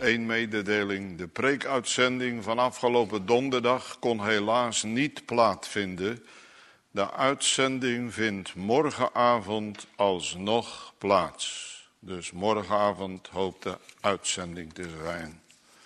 één mededeling. De preekuitzending van afgelopen donderdag kon helaas niet plaatsvinden. De uitzending vindt morgenavond alsnog plaats. Dus morgenavond hoopt de uitzending te zijn.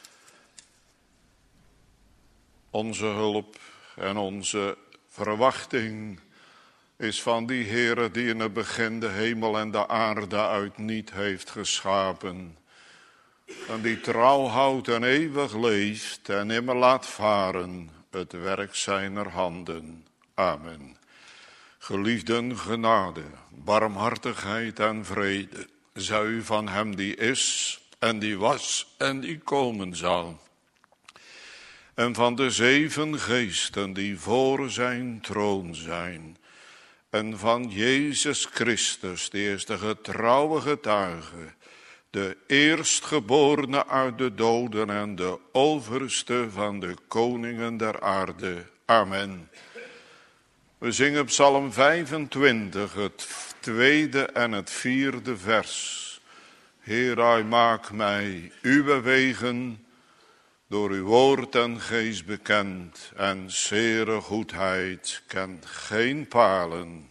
Onze hulp en onze verwachting is van die Heere die in het begin de hemel en de aarde uit niet heeft geschapen. En die trouw houdt en eeuwig leeft en immer laat varen het werk zijner handen. Amen. Geliefden, genade, barmhartigheid en vrede zij u van hem die is en die was en die komen zal. En van de 7 geesten die voor zijn troon zijn. En van Jezus Christus, die is de getrouwe getuige, de eerstgeborene uit de doden en de overste van de koningen der aarde. Amen. We zingen Psalm 25, het 2e en het 4e vers. Heer, maak mij uw wegen, door uw woord en geest bekend, en zere goedheid kent geen palen.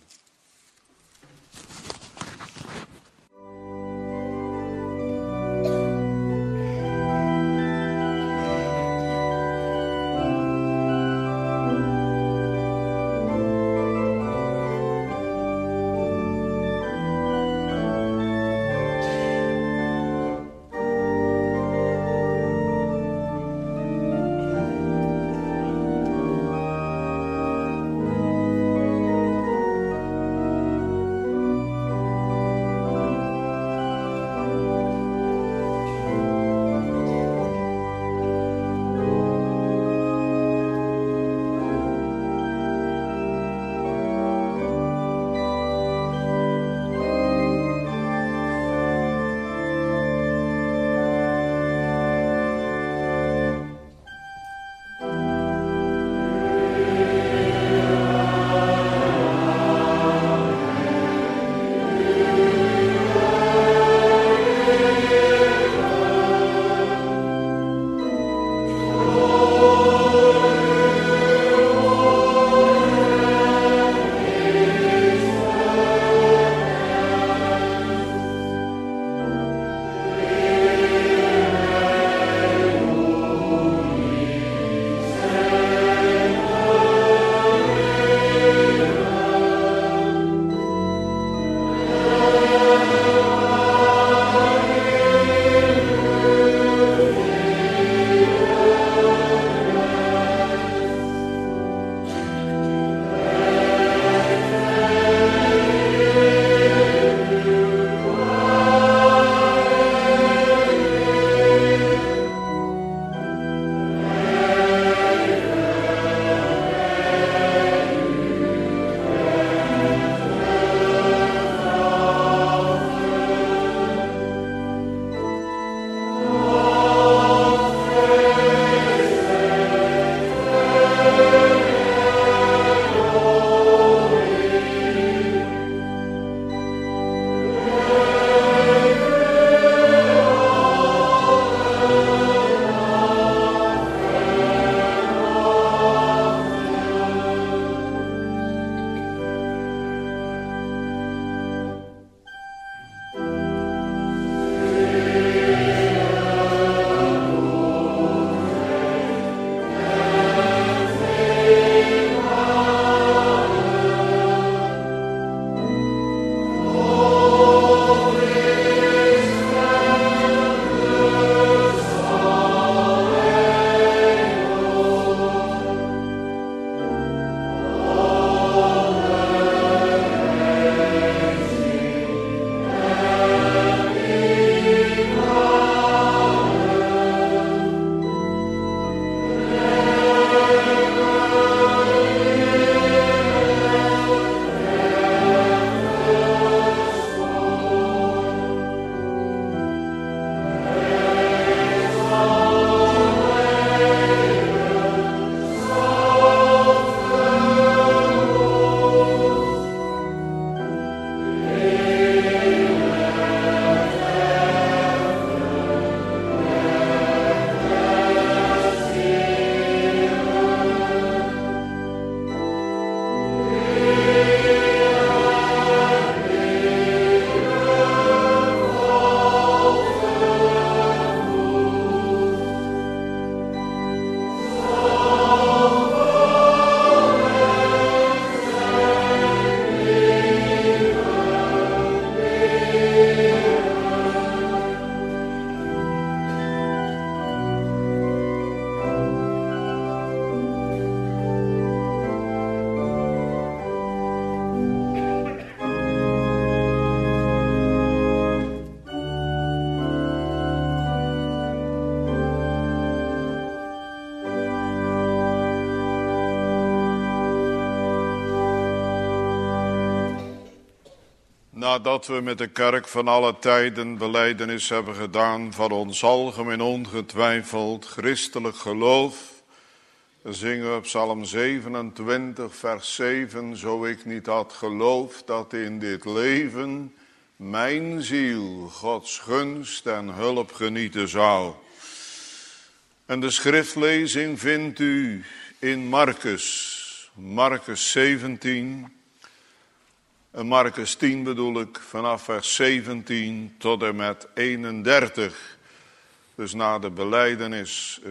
Nadat we met de kerk van alle tijden belijdenis hebben gedaan van ons algemeen ongetwijfeld christelijk geloof, zingen we Psalm 27 vers 7, zo ik niet had geloofd dat in dit leven mijn ziel Gods gunst en hulp genieten zou. En de schriftlezing vindt u in Marcus 17, en Marcus 10 bedoel ik, vanaf vers 17 tot en met 31. Dus na de belijdenis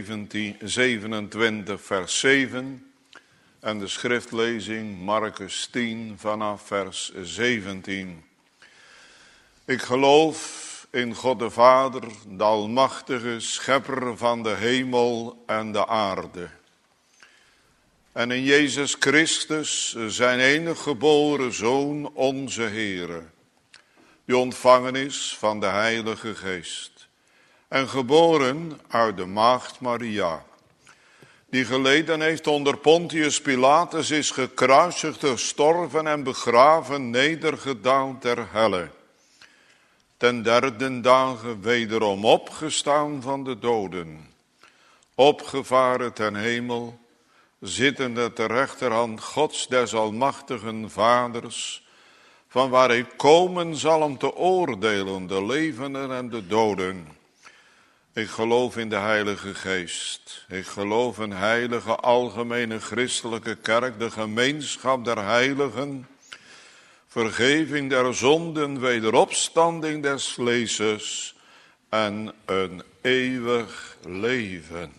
27 vers 7 en de schriftlezing Marcus 10 vanaf vers 17. Ik geloof in God de Vader, de almachtige schepper van de hemel en de aarde. En in Jezus Christus, zijn enige geboren Zoon, onze Heere, die ontvangen is van de Heilige Geest en geboren uit de maagd Maria, die geleden heeft onder Pontius Pilatus, is gekruisigd, gestorven en begraven, nedergedaald ter helle. Ten derde dagen wederom opgestaan van de doden, opgevaren ten hemel, zittende ter rechterhand Gods des almachtigen Vaders, van waar hij komen zal om te oordelen de levenden en de doden. Ik geloof in de Heilige Geest. Ik geloof in heilige algemene christelijke kerk, de gemeenschap der heiligen, vergeving der zonden, wederopstanding des vleeses en een eeuwig leven.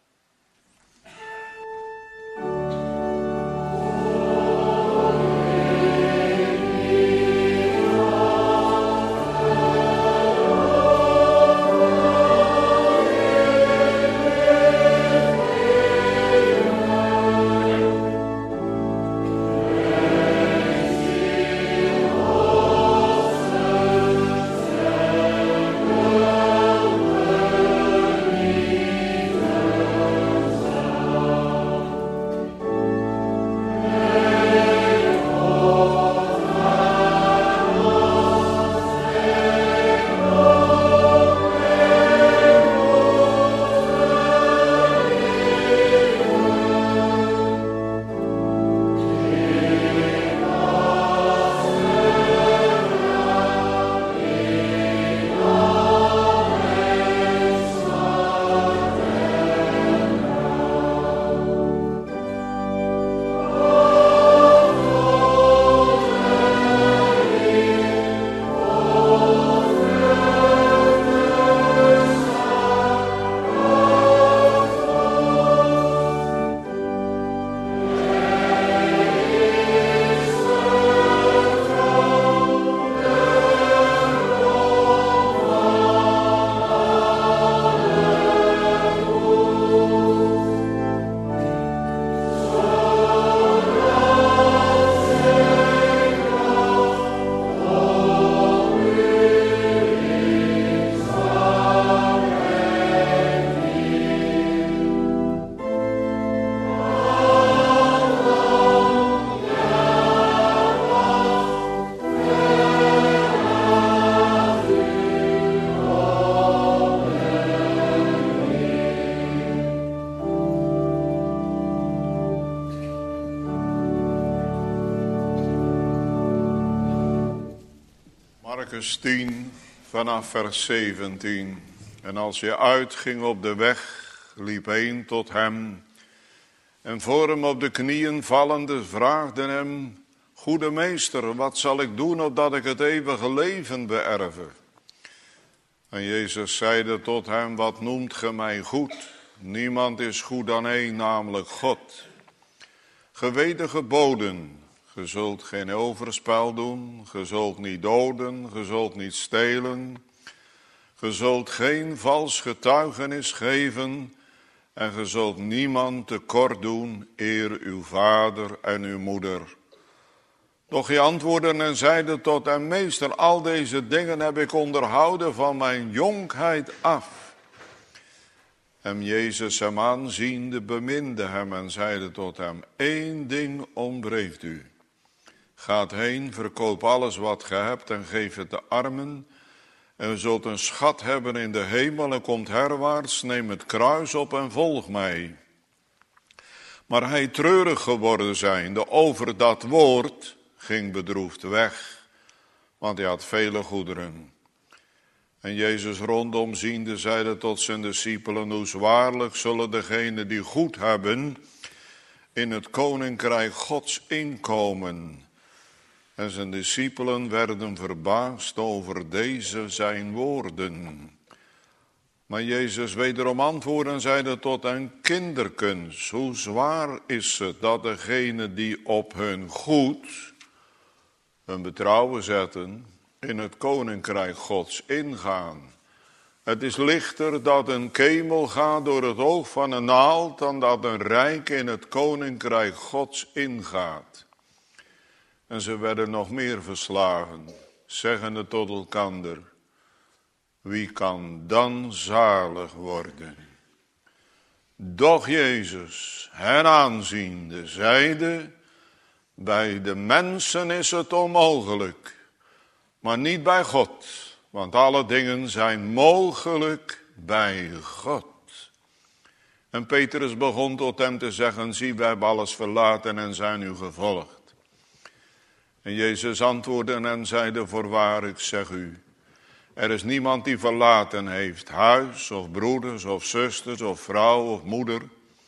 Marcus 10 vanaf vers 17. En als hij uitging op de weg, liep een tot hem en voor hem op de knieën vallende vraagde hem: Goede meester, wat zal ik doen opdat ik het eeuwige leven beërve? En Jezus zeide tot hem: Wat noemt ge mij goed? Niemand is goed dan één, namelijk God. Ge weet de geboden. Ge zult geen overspel doen, ge zult niet doden, ge zult niet stelen, ge zult geen vals getuigenis geven en ge zult niemand tekort doen, eer uw vader en uw moeder. Doch hij antwoordde en zeide tot hem: Meester, al deze dingen heb ik onderhouden van mijn jonkheid af. En Jezus hem aanziende beminde hem en zeide tot hem: Eén ding ontbreekt u. Gaat heen, verkoop alles wat ge hebt en geef het de armen. En u zult een schat hebben in de hemel en komt herwaarts, neem het kruis op en volg mij. Maar hij treurig geworden zijnde over dat woord, ging bedroefd weg, want hij had vele goederen. En Jezus rondom ziende zeide tot zijn discipelen, hoe zwaarlijk zullen degenen die goed hebben in het koninkrijk Gods inkomen. En zijn discipelen werden verbaasd over deze zijn woorden. Maar Jezus wederom antwoordde en zeide tot hen, kinderkens, hoe zwaar is het dat degenen die op hun goed hun betrouwen zetten, in het koninkrijk Gods ingaan. Het is lichter dat een kemel gaat door het oog van een naald, dan dat een rijk in het koninkrijk Gods ingaat. En ze werden nog meer verslagen, zeggende tot elkander, wie kan dan zalig worden? Doch Jezus, hen aanziende, zeide, bij de mensen is het onmogelijk, maar niet bij God, want alle dingen zijn mogelijk bij God. En Petrus begon tot hem te zeggen, zie, wij hebben alles verlaten en zijn u gevolgd. En Jezus antwoordde en zeide, voorwaar, ik zeg u, er is niemand die verlaten heeft, huis of broeders of zusters of vrouw of moeder,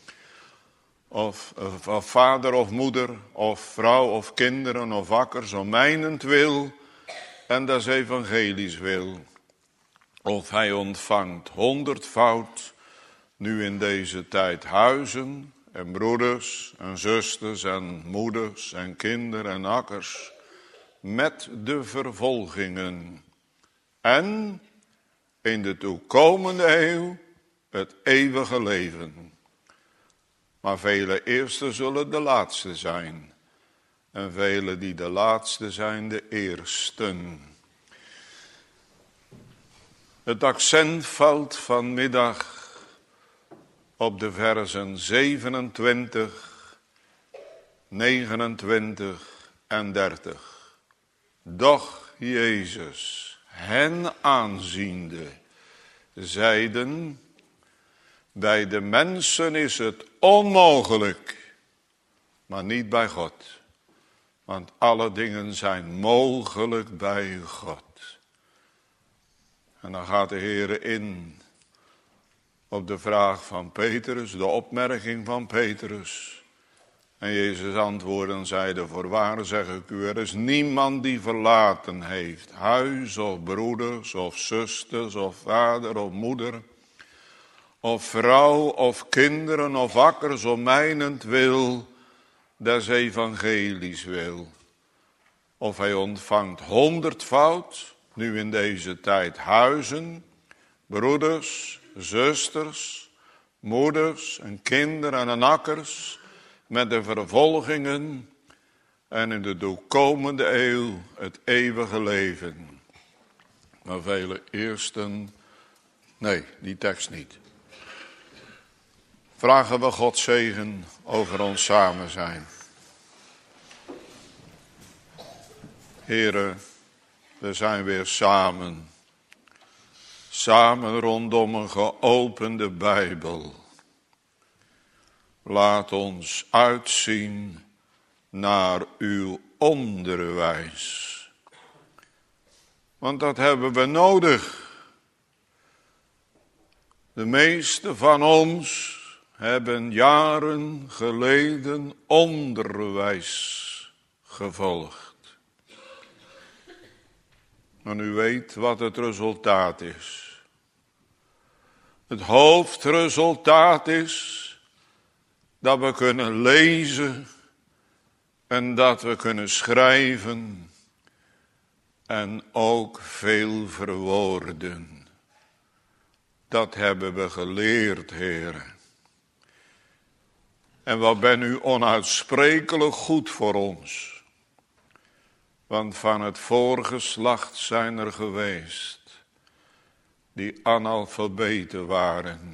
of vader of moeder, of vrouw of kinderen of akkers, om mijnentwil en des evangelies wil. Of hij ontvangt 100-fout, nu in deze tijd huizen en broeders en zusters en moeders en kinderen en akkers, met de vervolgingen. En in de toekomende eeuw het eeuwige leven. Maar vele eerste zullen de laatste zijn. En vele die de laatste zijn de eersten. Het accent valt vanmiddag op de versen 27, 29 en 30. Doch Jezus, hen aanziende, zeiden, bij de mensen is het onmogelijk, maar niet bij God. Want alle dingen zijn mogelijk bij God. En dan gaat de Heer in op de vraag van Petrus, de opmerking van Petrus. En Jezus antwoordde en zeide, voorwaar zeg ik u, er is niemand die verlaten heeft, huis of broeders of zusters of vader of moeder, of vrouw of kinderen of akkers om mijnentwil, des evangelies wil. Of hij ontvangt 100-fout, nu in deze tijd huizen, broeders, zusters, moeders en kinderen en akkers, met de vervolgingen en in de toekomende eeuw het eeuwige leven. Maar vele eersten, nee, die tekst niet. Vragen we God zegen over ons samen zijn. Here, we zijn weer samen. Samen rondom een geopende Bijbel. Laat ons uitzien naar uw onderwijs. Want dat hebben we nodig. De meeste van ons hebben jaren geleden onderwijs gevolgd. En u weet wat het resultaat is. Het hoofdresultaat is dat we kunnen lezen en dat we kunnen schrijven en ook veel verwoorden. Dat hebben we geleerd, Heer. En wat ben u onuitsprekelijk goed voor ons. Want van het voorgeslacht zijn er geweest die analfabeten waren.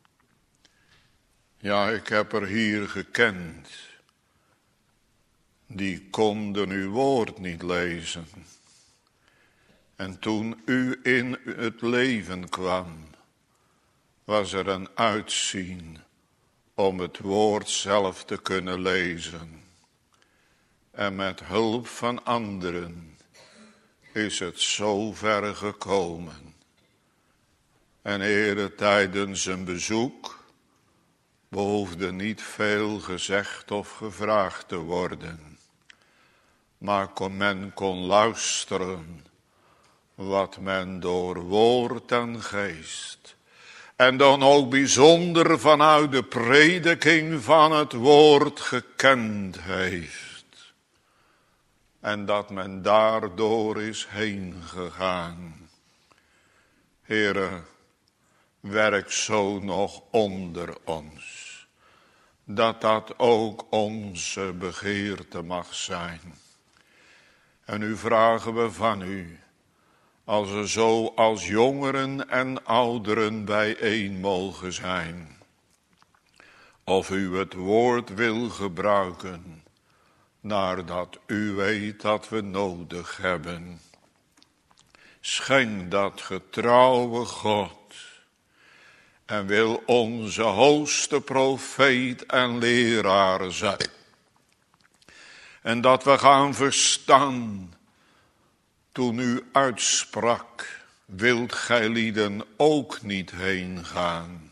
Ja, ik heb er hier gekend die konden uw woord niet lezen. En toen u in het leven kwam, was er een uitzien om het woord zelf te kunnen lezen. En met hulp van anderen is het zo ver gekomen. En Heere, tijdens een bezoek behoefde niet veel gezegd of gevraagd te worden. Maar men kon luisteren wat men door woord en geest, en dan ook bijzonder vanuit de prediking van het woord gekend heeft. En dat men daardoor is heen gegaan. Heere, werk zo nog onder ons. Dat ook onze begeerte mag zijn. En nu vragen we van u, als we zo als jongeren en ouderen bijeen mogen zijn, of u het woord wil gebruiken, naar dat u weet dat we nodig hebben. Schenk dat getrouwe God, en wil onze hoogste profeet en leraar zijn. En dat we gaan verstaan, toen u uitsprak, wilt gij lieden ook niet heen gaan.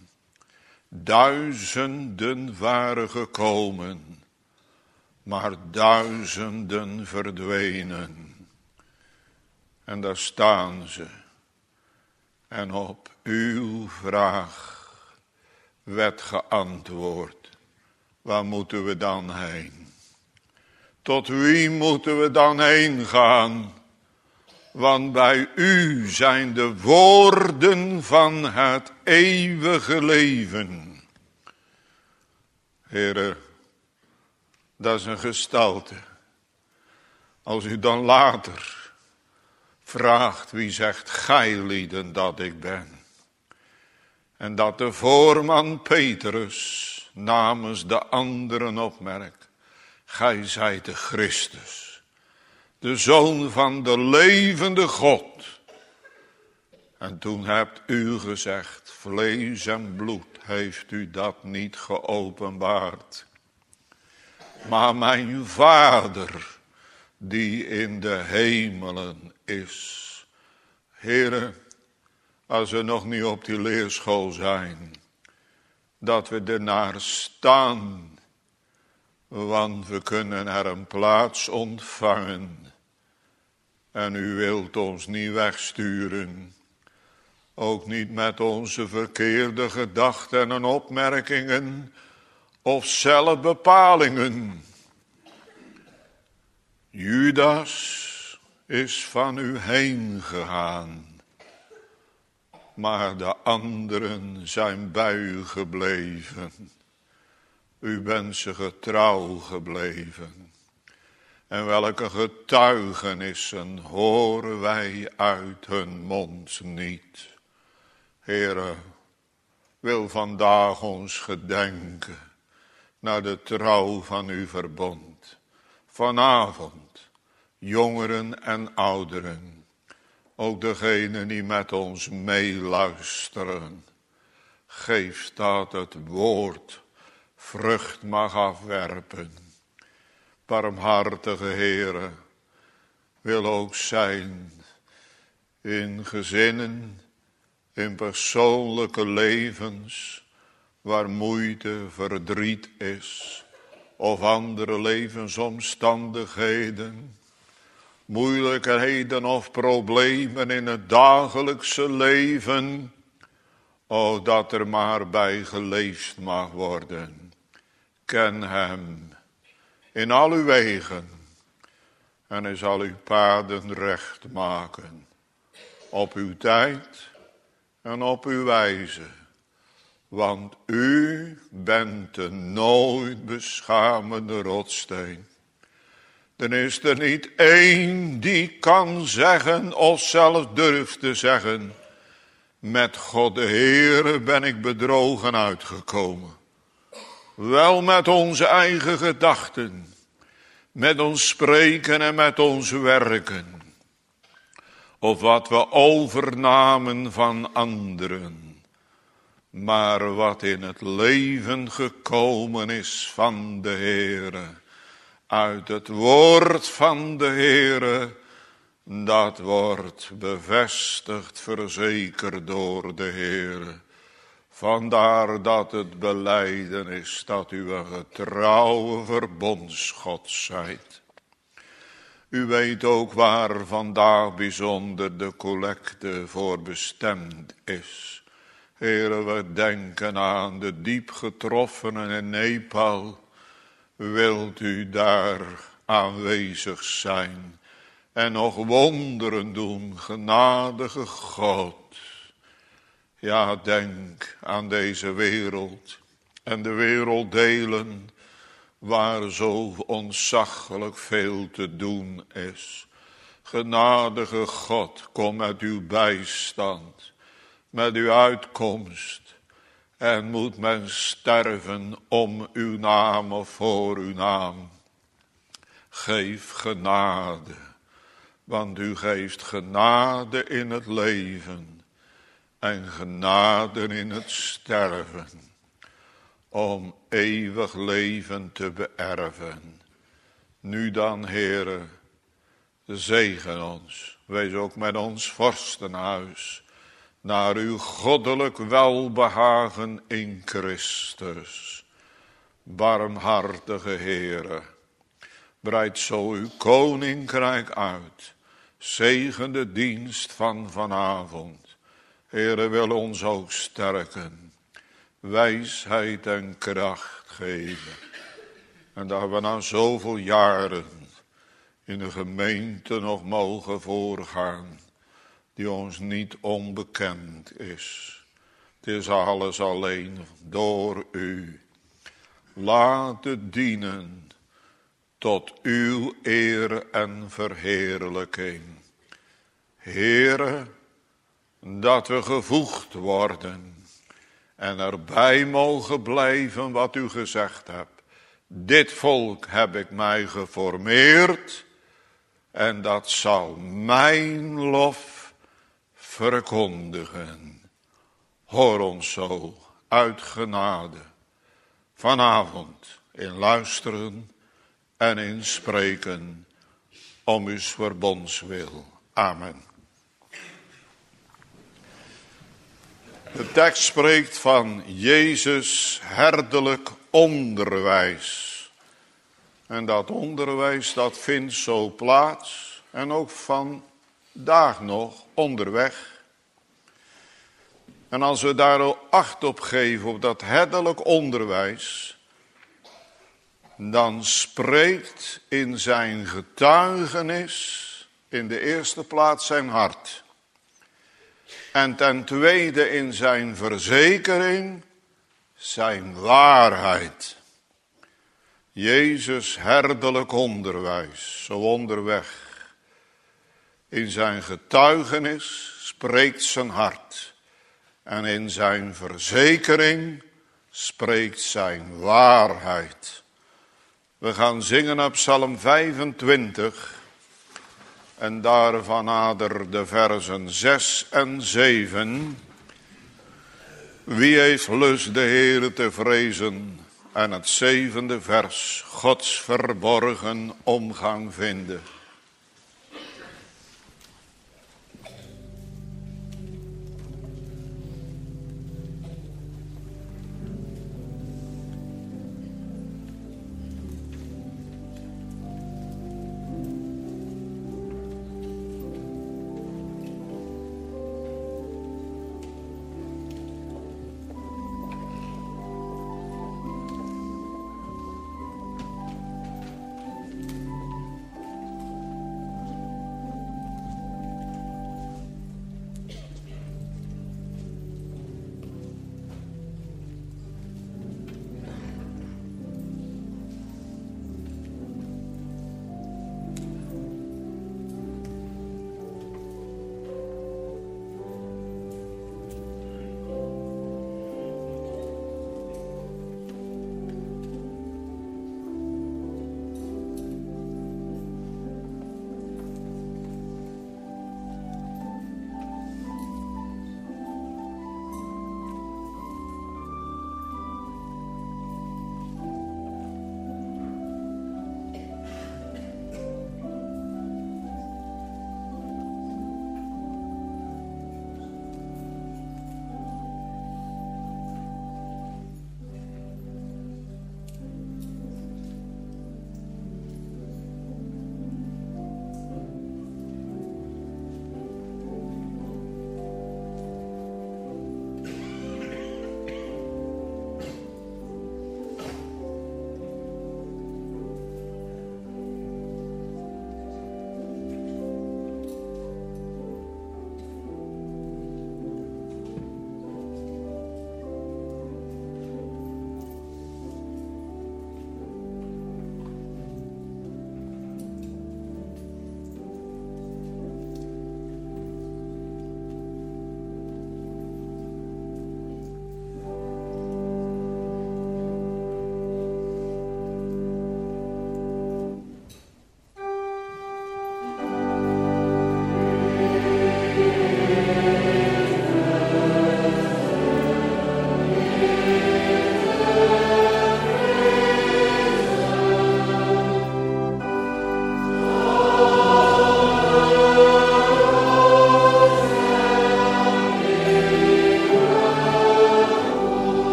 Duizenden waren gekomen, maar duizenden verdwenen. En daar staan ze. En op uw vraag werd geantwoord. Waar moeten we dan heen? Tot wie moeten we dan heen gaan? Want bij u zijn de woorden van het eeuwige leven. Heere, dat is een gestalte. Als u dan later vraagt, wie zegt gij lieden dat ik ben? En dat de voorman Petrus namens de anderen opmerkt, gij zijt de Christus, de Zoon van de levende God. En toen hebt u gezegd, vlees en bloed heeft u dat niet geopenbaard, maar mijn Vader die in de hemelen is. Heere, als we nog niet op die leerschool zijn, dat we ernaar staan, want we kunnen er een plaats ontvangen. En u wilt ons niet wegsturen, ook niet met onze verkeerde gedachten en opmerkingen of zelfbepalingen. Judas is van u heen gegaan, maar de anderen zijn bij u gebleven. U bent ze getrouw gebleven. En welke getuigenissen horen wij uit hun mond niet. Heere, wil vandaag ons gedenken naar de trouw van uw verbond. Vanavond, jongeren en ouderen, ook degenen die met ons meeluisteren. Geef dat het woord vrucht mag afwerpen. Barmhartige Heere, wil ook zijn in gezinnen, in persoonlijke levens, waar moeite, verdriet is, of andere levensomstandigheden, moeilijkheden of problemen in het dagelijkse leven, o, dat er maar bij geleefd mag worden. Ken hem in al uw wegen en hij zal uw paden recht maken, op uw tijd en op uw wijze. Want u bent de nooit beschamende rotsteen. Dan is er niet één die kan zeggen of zelfs durft te zeggen, met God de Heere ben ik bedrogen uitgekomen. Wel met onze eigen gedachten, met ons spreken en met ons werken, of wat we overnamen van anderen, maar wat in het leven gekomen is van de Heere, uit het woord van de Heere, dat wordt bevestigd, verzekerd door de Heere. Vandaar dat het belijden is dat u een getrouwe verbondsgod zijt. U weet ook waar vandaag bijzonder de collecte voor bestemd is. Heere, we denken aan de diep getroffenen in Nepal. Wilt u daar aanwezig zijn en nog wonderen doen, genadige God. Ja, denk aan deze wereld en de werelddelen waar zo ontzaglijk veel te doen is. Genadige God, kom met uw bijstand, met uw uitkomst. En moet men sterven om uw naam of voor uw naam. Geef genade, want u geeft genade in het leven en genade in het sterven, om eeuwig leven te beërven. Nu dan, Heere, zegen ons, wees ook met ons vorstenhuis, naar uw goddelijk welbehagen in Christus. Barmhartige Heere, breid zo uw koninkrijk uit. Zegen de dienst van vanavond. Heere, wil ons ook sterken. Wijsheid en kracht geven. En dat we na zoveel jaren in de gemeente nog mogen voorgaan, die ons niet onbekend is. Het is alles alleen door u. Laat het dienen tot uw eer en verheerlijking. Heere, dat we gevoegd worden en erbij mogen blijven wat u gezegd hebt. Dit volk heb ik mij geformeerd en dat zal mijn lof verkondigen. Hoor ons zo uit genade vanavond in luisteren en in spreken om uw verbondswil. Amen. De tekst spreekt van Jezus herderlijk onderwijs. En dat onderwijs dat vindt zo plaats en ook vandaag nog onderweg. En als we daar acht op geven op dat herderlijk onderwijs, dan spreekt in zijn getuigenis in de eerste plaats zijn hart. En ten tweede in zijn verzekering zijn waarheid. Jezus herderlijk onderwijs, zo onderweg. In zijn getuigenis spreekt zijn hart. En in zijn verzekering spreekt zijn waarheid. We gaan zingen op Psalm 25. En daarvan nader de versen 6 en 7. Wie heeft lust de Heere te vrezen? En het 7e vers, Gods verborgen omgang vinden.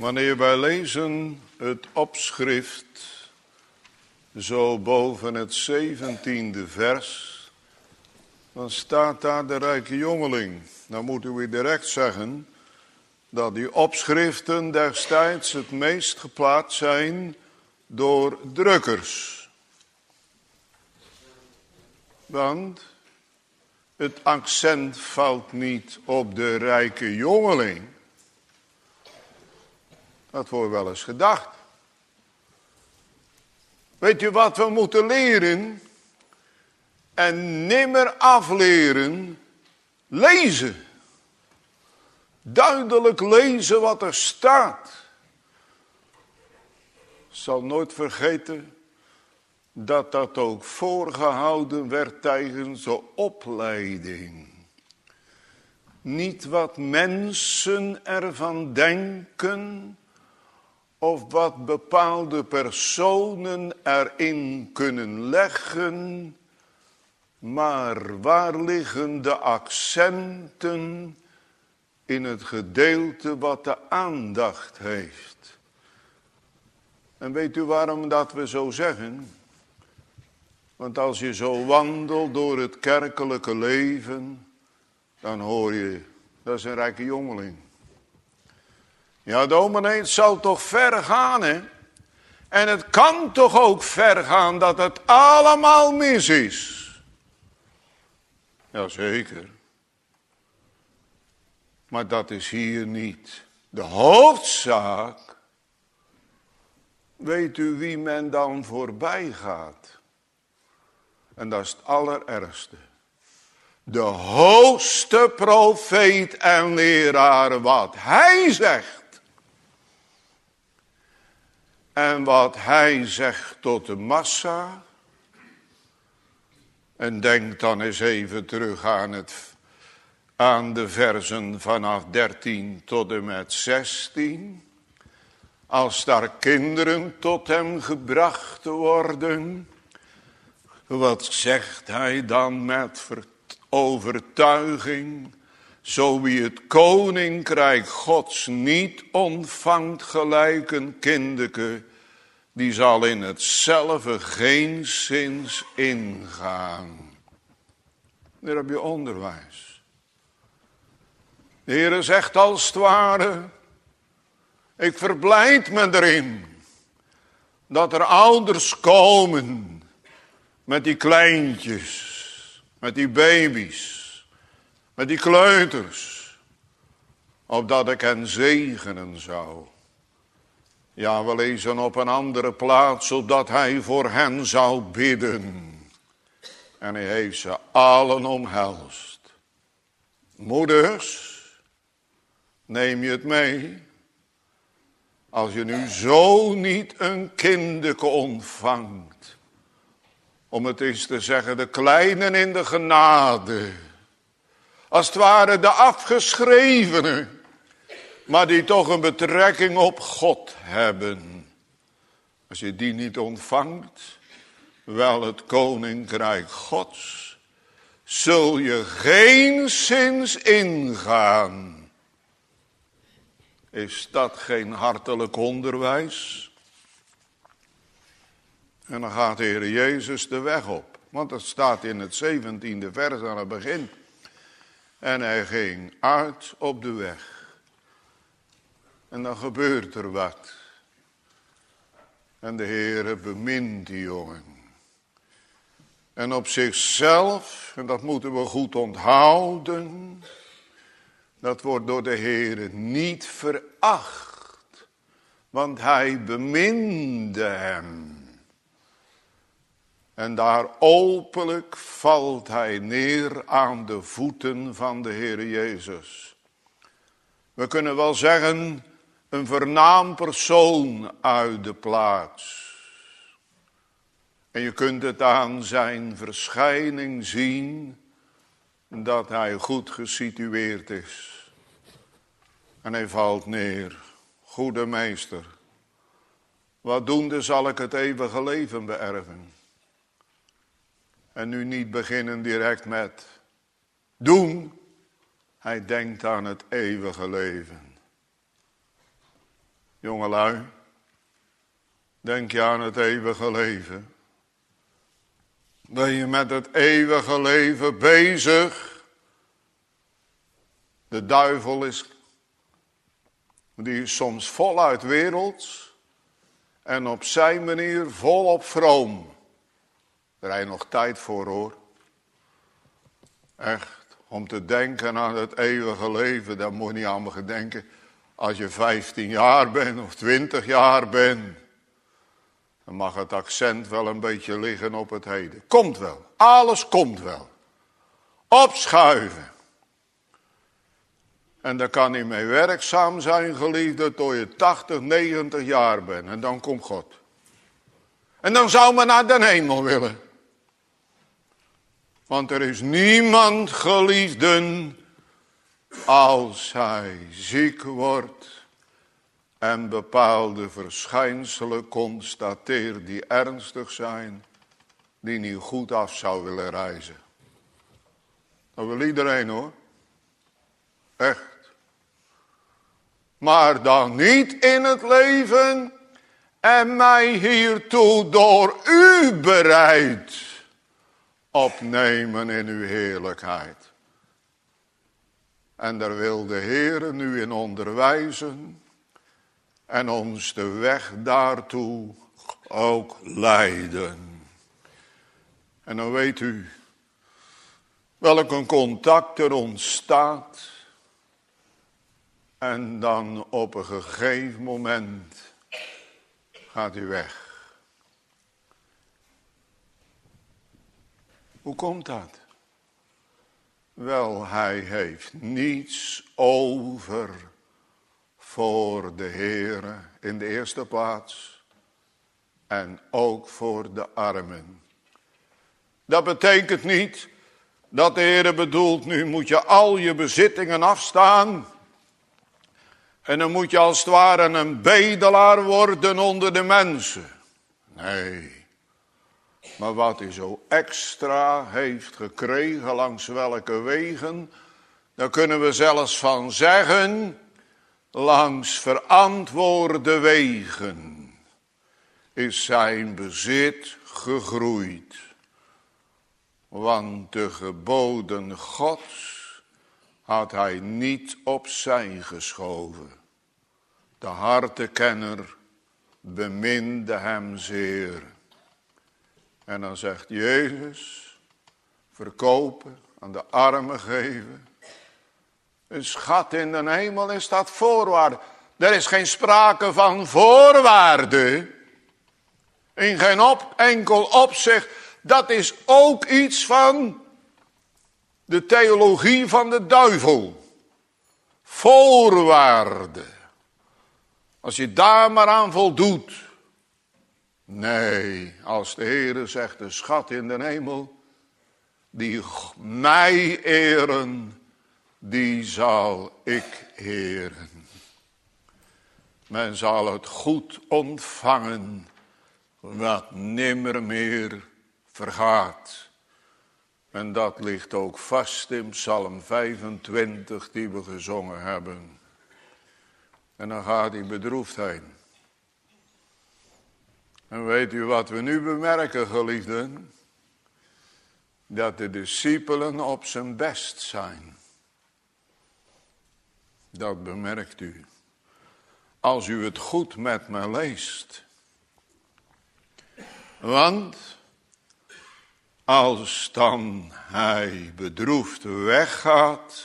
Wanneer wij lezen het opschrift zo boven het 17e vers, dan staat daar de rijke jongeling. Dan moeten we direct zeggen dat die opschriften destijds het meest geplaatst zijn door drukkers. Want het accent valt niet op de rijke jongeling. Dat wordt wel eens gedacht. Weet je wat we moeten leren? En nimmer afleren? Lezen. Duidelijk lezen wat er staat. Ik zal nooit vergeten dat dat ook voorgehouden werd tijdens de opleiding. Niet wat mensen ervan denken, of wat bepaalde personen erin kunnen leggen, maar waar liggen de accenten in het gedeelte wat de aandacht heeft. En weet u waarom dat we zo zeggen? Want als je zo wandelt door het kerkelijke leven, dan hoor je, dat is een rijke jongeling. Ja, dominee, het zal toch ver gaan, hè? En het kan toch ook ver gaan dat het allemaal mis is? Jazeker. Maar dat is hier niet de hoofdzaak. Weet u wie men dan voorbij gaat? En dat is het allerergste. De hoogste profeet en leraar, wat hij zegt. En wat hij zegt tot de massa. En denk dan eens even terug aan de versen vanaf 13 tot en met 16. Als daar kinderen tot hem gebracht worden. Wat zegt hij dan met overtuiging? Zo wie het koninkrijk Gods niet ontvangt gelijk een kinderke, die zal in hetzelfde geenszins ingaan. Daar heb je onderwijs. De Heer zegt als het ware, ik verblijd me erin dat er ouders komen met die kleintjes, met die baby's, met die kleuters, opdat ik hen zegenen zou. Ja, we lezen op een andere plaats, opdat hij voor hen zou bidden. En hij heeft ze allen omhelst. Moeders, neem je het mee? Als je nu zo niet een kinderke ontvangt, om het eens te zeggen, de kleinen in de genade, als het ware de afgeschrevenen, maar die toch een betrekking op God hebben. Als je die niet ontvangt, wel het koninkrijk Gods, zul je geenszins ingaan. Is dat geen hartelijk onderwijs? En dan gaat de Heer Jezus de weg op. Want dat staat in het 17e vers aan het begin. En hij ging uit op de weg. En dan gebeurt er wat. En de Heer bemint die jongen. En op zichzelf, en dat moeten we goed onthouden, dat wordt door de Heer niet veracht. Want hij beminde hem. En daar openlijk valt hij neer aan de voeten van de Heer Jezus. We kunnen wel zeggen, een voornaam persoon uit de plaats. En je kunt het aan zijn verschijning zien, dat hij goed gesitueerd is. En hij valt neer. Goede meester, wat doende zal ik het eeuwige leven beërven? En nu niet beginnen direct met doen. Hij denkt aan het eeuwige leven. Jongelui, denk je aan het eeuwige leven? Ben je met het eeuwige leven bezig? De duivel die is soms voluit werelds en op zijn manier volop vroom. Daar heb je nog tijd voor, hoor. Echt, om te denken aan het eeuwige leven, daar moet je niet aan me denken. Als je 15 jaar bent of 20 jaar bent, dan mag het accent wel een beetje liggen op het heden. Komt wel, alles komt wel. Opschuiven. En daar kan niet mee werkzaam zijn, geliefde, tot je 80, 90 jaar bent. En dan komt God. En dan zou men naar de hemel willen. Want er is niemand, geliefden, als hij ziek wordt en bepaalde verschijnselen constateert die ernstig zijn, die niet goed af zou willen reizen. Dat wil iedereen, hoor. Echt. Maar dan niet in het leven en mij hiertoe door u bereid opnemen in uw heerlijkheid. En daar wil de Heere nu in onderwijzen en ons de weg daartoe ook leiden. En dan weet u welk een contact er ontstaat. En dan op een gegeven moment gaat u weg. Hoe komt dat? Wel, hij heeft niets over voor de Heere in de eerste plaats. En ook voor de armen. Dat betekent niet dat de Heere bedoelt, nu moet je al je bezittingen afstaan. En dan moet je als het ware een bedelaar worden onder de mensen. Nee. Maar wat hij zo extra heeft gekregen, langs welke wegen, daar kunnen we zelfs van zeggen, langs verantwoorde wegen is zijn bezit gegroeid. Want de geboden Gods had hij niet opzij geschoven. De hartenkenner beminde hem zeer. En dan zegt Jezus, verkopen, aan de armen geven. Een schat in de hemel is dat voorwaarde. Er is geen sprake van voorwaarde. In geen enkel opzicht. Dat is ook iets van de theologie van de duivel. Voorwaarde. Als je daar maar aan voldoet. Nee, als de Heere zegt, de schat in de hemel, die mij eren, die zal ik eren. Men zal het goed ontvangen, wat nimmer meer vergaat. En dat ligt ook vast in Psalm 25 die we gezongen hebben. En dan gaat hij bedroefd heen. En weet u wat we nu bemerken, geliefden? Dat de discipelen op zijn best zijn. Dat bemerkt u. Als u het goed met me leest. Want als dan hij bedroefd weggaat,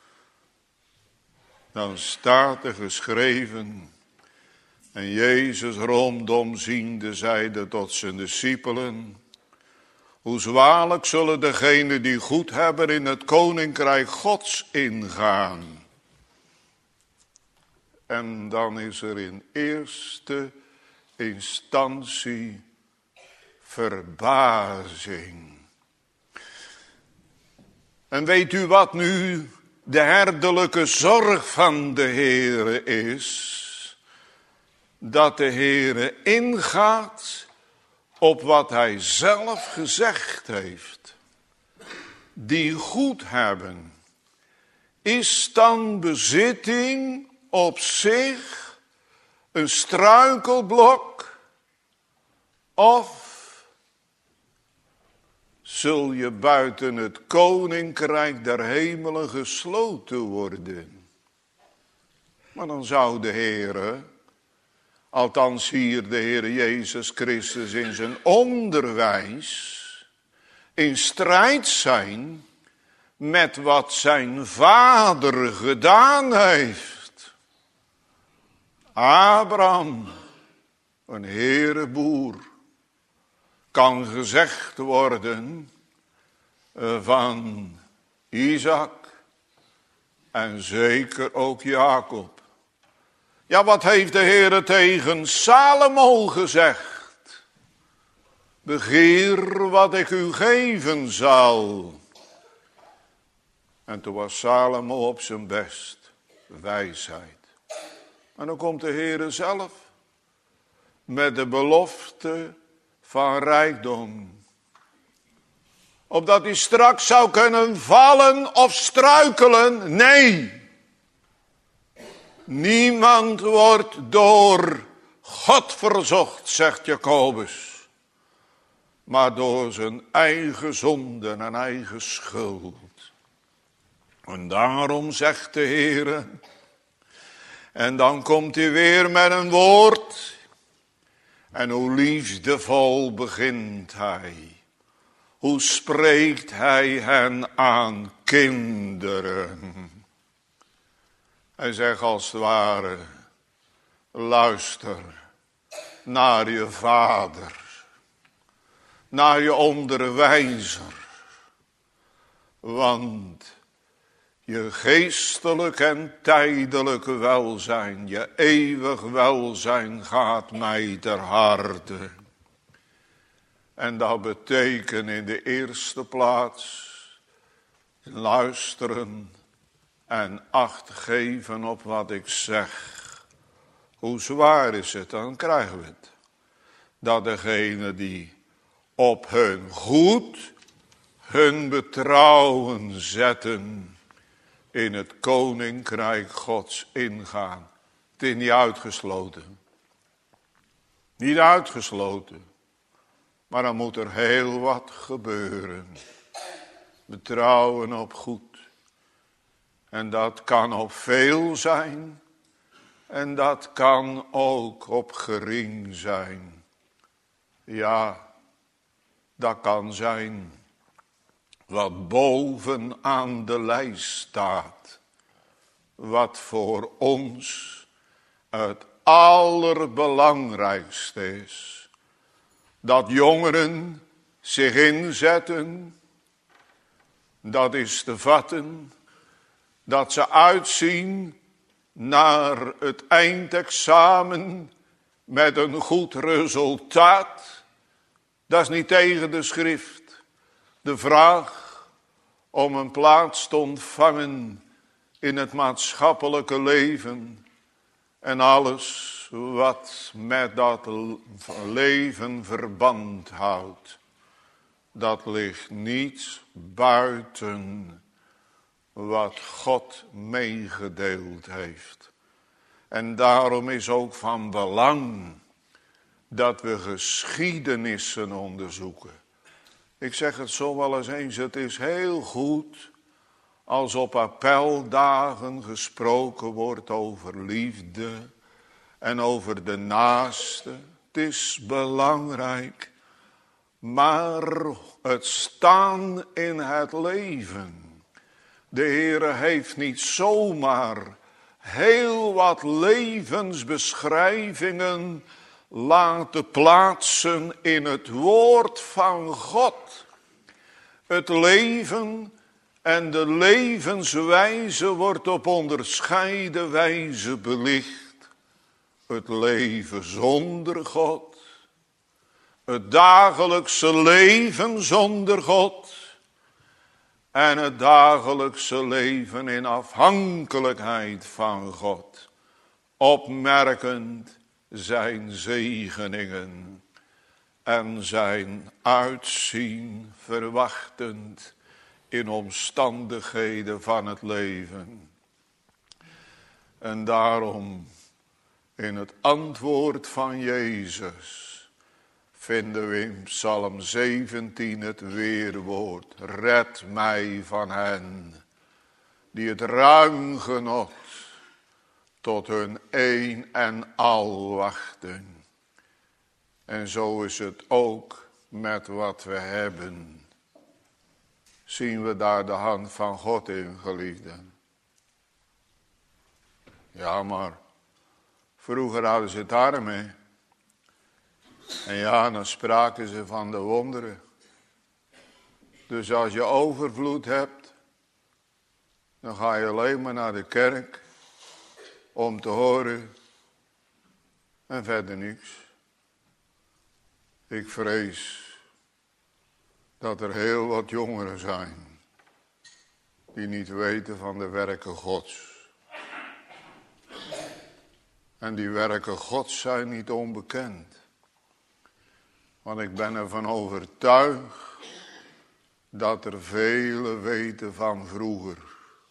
dan staat er geschreven, en Jezus rondom ziende zeide tot zijn discipelen, hoe zwaarlijk zullen degenen die goed hebben in het koninkrijk Gods ingaan. En dan is er in eerste instantie verbazing. En weet u wat nu de herderlijke zorg van de Heere is? Dat de Heere ingaat op wat hij zelf gezegd heeft. Die goed hebben is dan bezitting op zich een struikelblok? Of zul je buiten het koninkrijk der hemelen gesloten worden? Maar dan zou de Heere, althans hier de Heer Jezus Christus in zijn onderwijs, in strijd zijn met wat zijn vader gedaan heeft. Abraham, een herenboer, kan gezegd worden van Isaac en zeker ook Jacob. Ja, wat heeft de Heere tegen Salomo gezegd? Begeer wat ik u geven zal. En toen was Salomo op zijn best, wijsheid. En dan komt de Heere zelf met de belofte van rijkdom. Opdat hij straks zou kunnen vallen of struikelen. Nee. Niemand wordt door God verzocht, zegt Jacobus. Maar door zijn eigen zonde en eigen schuld. En daarom zegt de Heere. En dan komt hij weer met een woord. En hoe liefdevol begint hij. Hoe spreekt hij hen aan, kinderen. Hij zegt als het ware, luister naar je vader. Naar je onderwijzer. Want je geestelijk en tijdelijk welzijn, je eeuwig welzijn gaat mij ter harte. En dat betekent in de eerste plaats luisteren en acht geven op wat ik zeg. Hoe zwaar is het, dan krijgen we het. Dat degene die op hun goed, hun betrouwen zetten, in het koninkrijk Gods ingaan. Het is niet uitgesloten. Niet uitgesloten. Maar dan moet er heel wat gebeuren. Betrouwen op goed. En dat kan op veel zijn. En dat kan ook op gering zijn. Ja, dat kan zijn wat bovenaan de lijst staat. Wat voor ons het allerbelangrijkste is. Dat jongeren zich inzetten. Dat is te vatten. Dat ze uitzien naar het eindexamen met een goed resultaat. Dat is niet tegen de schrift. De vraag om een plaats te ontvangen in het maatschappelijke leven. En alles wat met dat leven verband houdt. Dat ligt niet buiten wat God meegedeeld heeft. En daarom is ook van belang dat we geschiedenissen onderzoeken. Ik zeg het zo wel eens, het is heel goed als op appeldagen gesproken wordt over liefde en over de naaste. Het is belangrijk, maar het staan in het leven. De Heere heeft niet zomaar heel wat levensbeschrijvingen laten plaatsen in het woord van God. Het leven en de levenswijze wordt op onderscheiden wijze belicht. Het leven zonder God. Het dagelijkse leven zonder God. En het dagelijkse leven in afhankelijkheid van God. Opmerkend zijn zegeningen. En zijn uitzien verwachtend in omstandigheden van het leven. En daarom In het antwoord van Jezus vinden we in Psalm 17 het weerwoord. Red mij van hen die het ruim genot tot hun een en al wachten. En zo is het ook met wat we hebben. Zien we daar de hand van God in, geliefden? Ja, maar vroeger hadden ze het arm. En ja, dan spraken ze van de wonderen. Dus als je overvloed hebt, dan ga je alleen maar naar de kerk om te horen en verder niks. Ik vrees dat er heel wat jongeren zijn die niet weten van de werken Gods. En die werken Gods zijn niet onbekend. Want ik ben ervan overtuigd dat er velen weten van vroeger.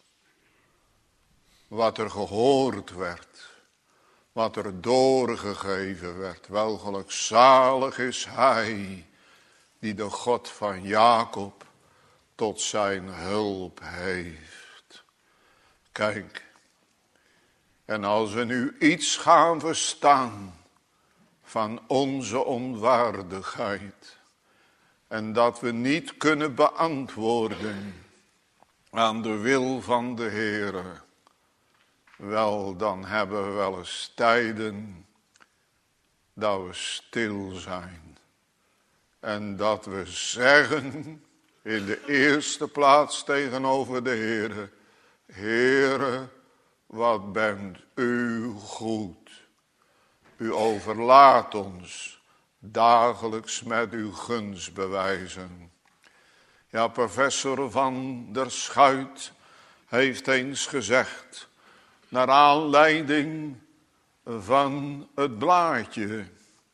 Wat er gehoord werd. Wat er doorgegeven werd. Wel gelukzalig is hij die de God van Jacob tot zijn hulp heeft. Kijk. En als we nu iets gaan verstaan van onze onwaardigheid. En dat we niet kunnen beantwoorden aan de wil van de Heere. Wel, dan hebben we wel eens tijden dat we stil zijn. En dat we zeggen in de eerste plaats tegenover de Heere. Heere, wat bent u goed. U overlaat ons dagelijks met uw gunstbewijzen. Ja, professor Van der Schuit heeft eens gezegd, naar aanleiding van het blaadje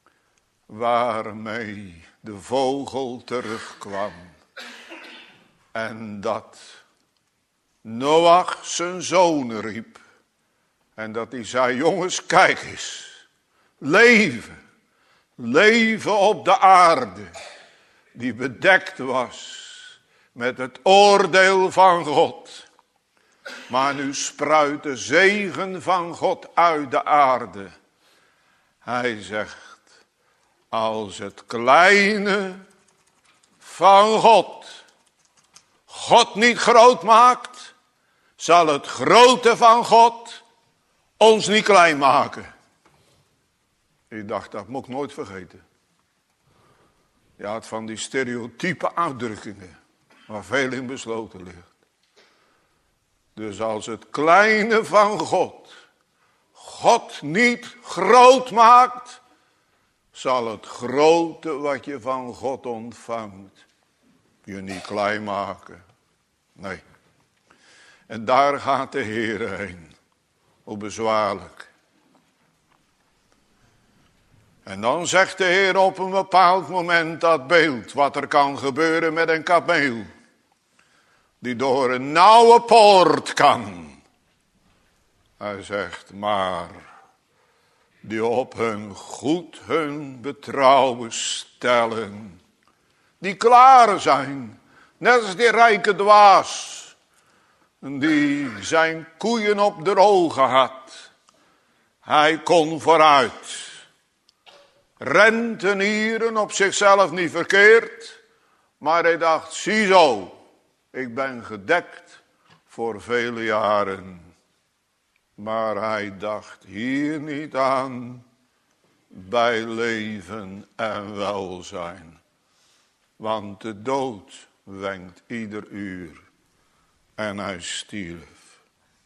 waarmee de vogel terugkwam. En dat Noach zijn zonen riep. En dat hij zei, jongens, kijk eens. Leven op de aarde, die bedekt was met het oordeel van God. Maar nu spruit de zegen van God uit de aarde. Hij zegt, als het kleine van God niet groot maakt, zal het grote van God ons niet klein maken. Ik dacht, dat moet ik nooit vergeten. Ja, het van die stereotype uitdrukkingen, waar veel in besloten ligt. Dus als het kleine van God niet groot maakt, zal het grote wat je van God ontvangt, je niet klein maken. Nee. En daar gaat de Heer heen. Hoe bezwaarlijk. En dan zegt de Heer op een bepaald moment dat beeld, wat er kan gebeuren met een kameel, die door een nauwe poort kan. Hij zegt, maar die op hun goed hun betrouwen stellen, die klaar zijn, net als die rijke dwaas, die zijn koeien op de ogen had. Hij kon vooruit. Rentenieren op zichzelf niet verkeerd, maar hij dacht, ziezo, ik ben gedekt voor vele jaren. Maar hij dacht hier niet aan bij leven en welzijn. Want de dood wenkt ieder uur en hij stierf.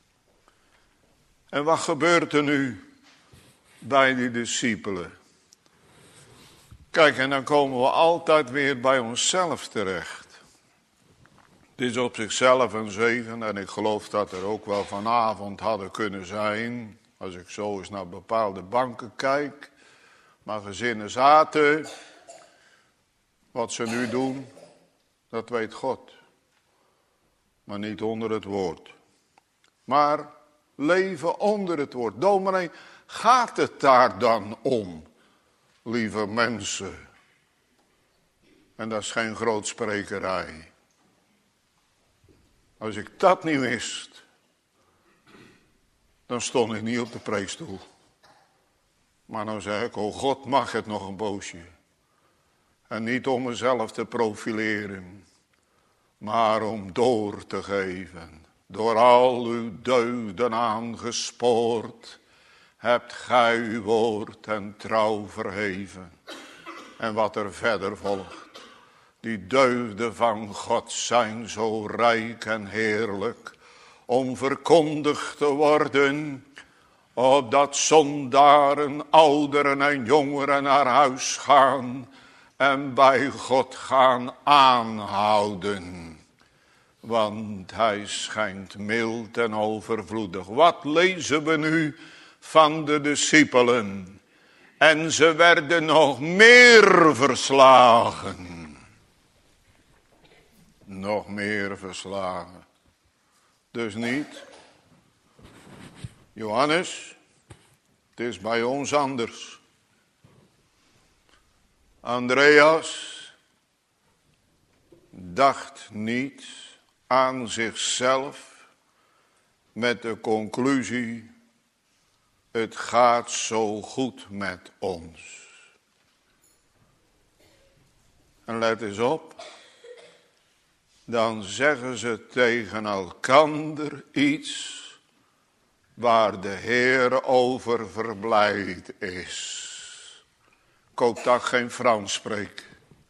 En wat gebeurt er nu bij die discipelen? Kijk, en dan komen we altijd weer bij onszelf terecht. Het is op zichzelf een zegen en ik geloof dat er ook wel vanavond hadden kunnen zijn, als ik zo eens naar bepaalde banken kijk, maar gezinnen zaten, wat ze nu doen, dat weet God. Maar niet onder het woord. Maar leven onder het woord. Dominee, gaat het daar dan om, lieve mensen? En dat is geen grootsprekerij. Als ik dat niet wist, dan stond ik niet op de preekstoel. Maar dan zei ik, oh God, mag het nog een poosje. En niet om mezelf te profileren, maar om door te geven. Door al uw deugden aangespoord, hebt gij uw woord en trouw verheven. En wat er verder volgt. Die deugden van God zijn zo rijk en heerlijk, om verkondigd te worden, opdat zondaren, ouderen en jongeren naar huis gaan en bij God gaan aanhouden. Want hij schijnt mild en overvloedig. Wat lezen we nu van de discipelen? En ze werden nog meer verslagen. Nog meer verslagen. Dus niet, Johannes, het is bij ons anders. Andreas dacht niet aan zichzelf met de conclusie, het gaat zo goed met ons. En let eens op, dan zeggen ze tegen elkander iets waar de Heer over verblijd is. Ik hoop dat ik geen Frans spreek.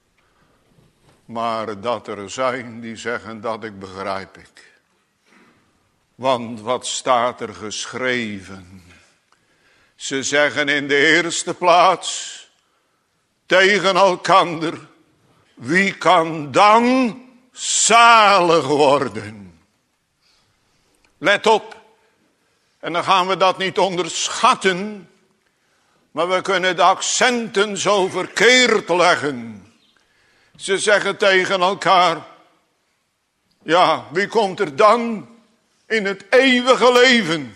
Maar dat er zijn die zeggen dat begrijp ik. Want wat staat er geschreven? Ze zeggen in de eerste plaats tegen elkander, wie kan dan zalig worden? Let op. En dan gaan we dat niet onderschatten. Maar we kunnen de accenten zo verkeerd leggen. Ze zeggen tegen elkaar, ja, wie komt er dan in het eeuwige leven?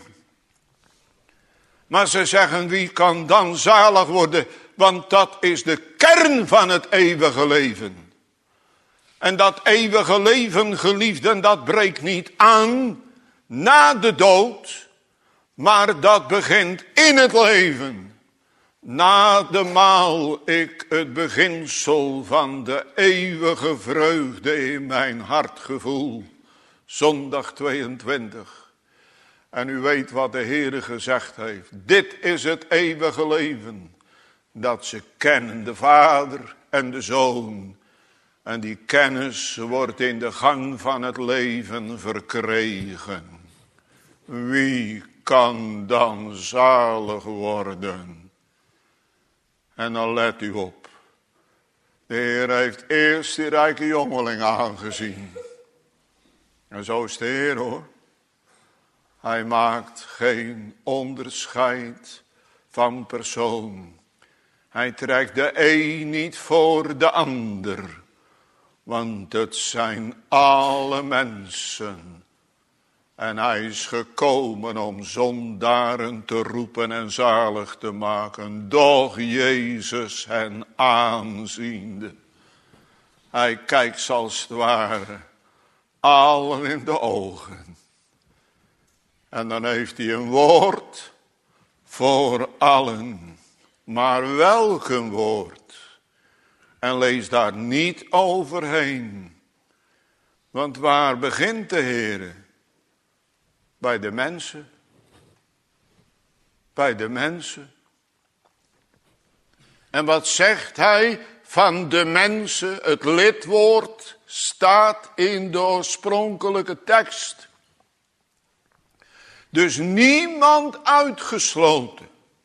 Maar ze zeggen, wie kan dan zalig worden? Want dat is de kern van het eeuwige leven. En dat eeuwige leven, geliefden, dat breekt niet aan na de dood, maar dat begint in het leven. Na de maal ik het beginsel van de eeuwige vreugde in mijn hart gevoel. Zondag 22. En u weet wat de Heere gezegd heeft. Dit is het eeuwige leven. Dat ze kennen de Vader en de Zoon. En die kennis wordt in de gang van het leven verkregen. Wie kan dan zalig worden? En dan let u op. De Heer heeft eerst die rijke jongeling aangezien. En zo is de Heer, hoor. Hij maakt geen onderscheid van persoon. Hij trekt de een niet voor de ander. Want het zijn alle mensen. En hij is gekomen om zondaren te roepen en zalig te maken. Doch Jezus hen aanziende. Hij kijkt als het ware allen in de ogen. En dan heeft hij een woord voor allen. Maar welk een woord? En lees daar niet overheen. Want waar begint de Heer? Bij de mensen. Bij de mensen. En wat zegt hij van de mensen? Het lidwoord staat in de oorspronkelijke tekst. Dus niemand uitgesloten.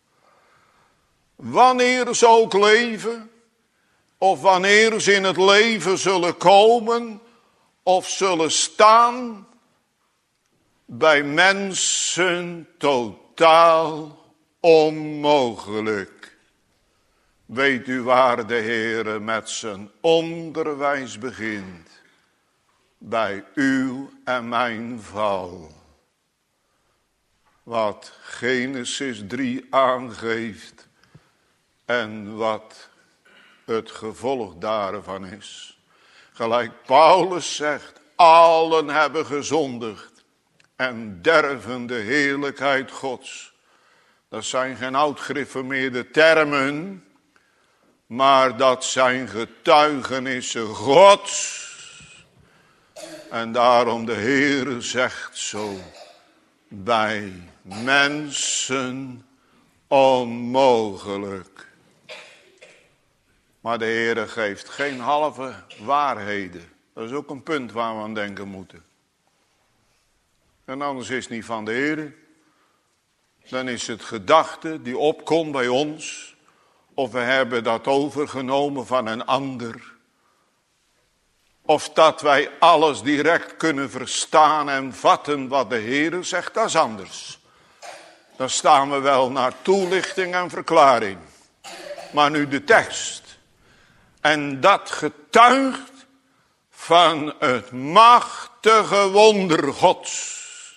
Wanneer ze ook leven, of wanneer ze in het leven zullen komen, of zullen staan, bij mensen totaal onmogelijk. Weet u waar de Heere met zijn onderwijs begint? Bij uw en mijn val. wat Genesis 3 aangeeft en wat het gevolg daarvan is. Gelijk Paulus zegt, allen hebben gezondigd en derven de heerlijkheid Gods. Dat zijn geen oud-gereformeerde termen, maar dat zijn getuigenissen Gods. En daarom de Heere zegt zo, bij mensen onmogelijk. Maar de Heere geeft geen halve waarheden. Dat is ook een punt waar we aan denken moeten. En anders is het niet van de Heere. Dan is het gedachte die opkomt bij ons. Of we hebben dat overgenomen van een ander. Of dat wij alles direct kunnen verstaan en vatten wat de Heere zegt, dat is anders. Dan staan we wel naar toelichting en verklaring. Maar nu de tekst. En dat getuigt van het machtige wonder Gods.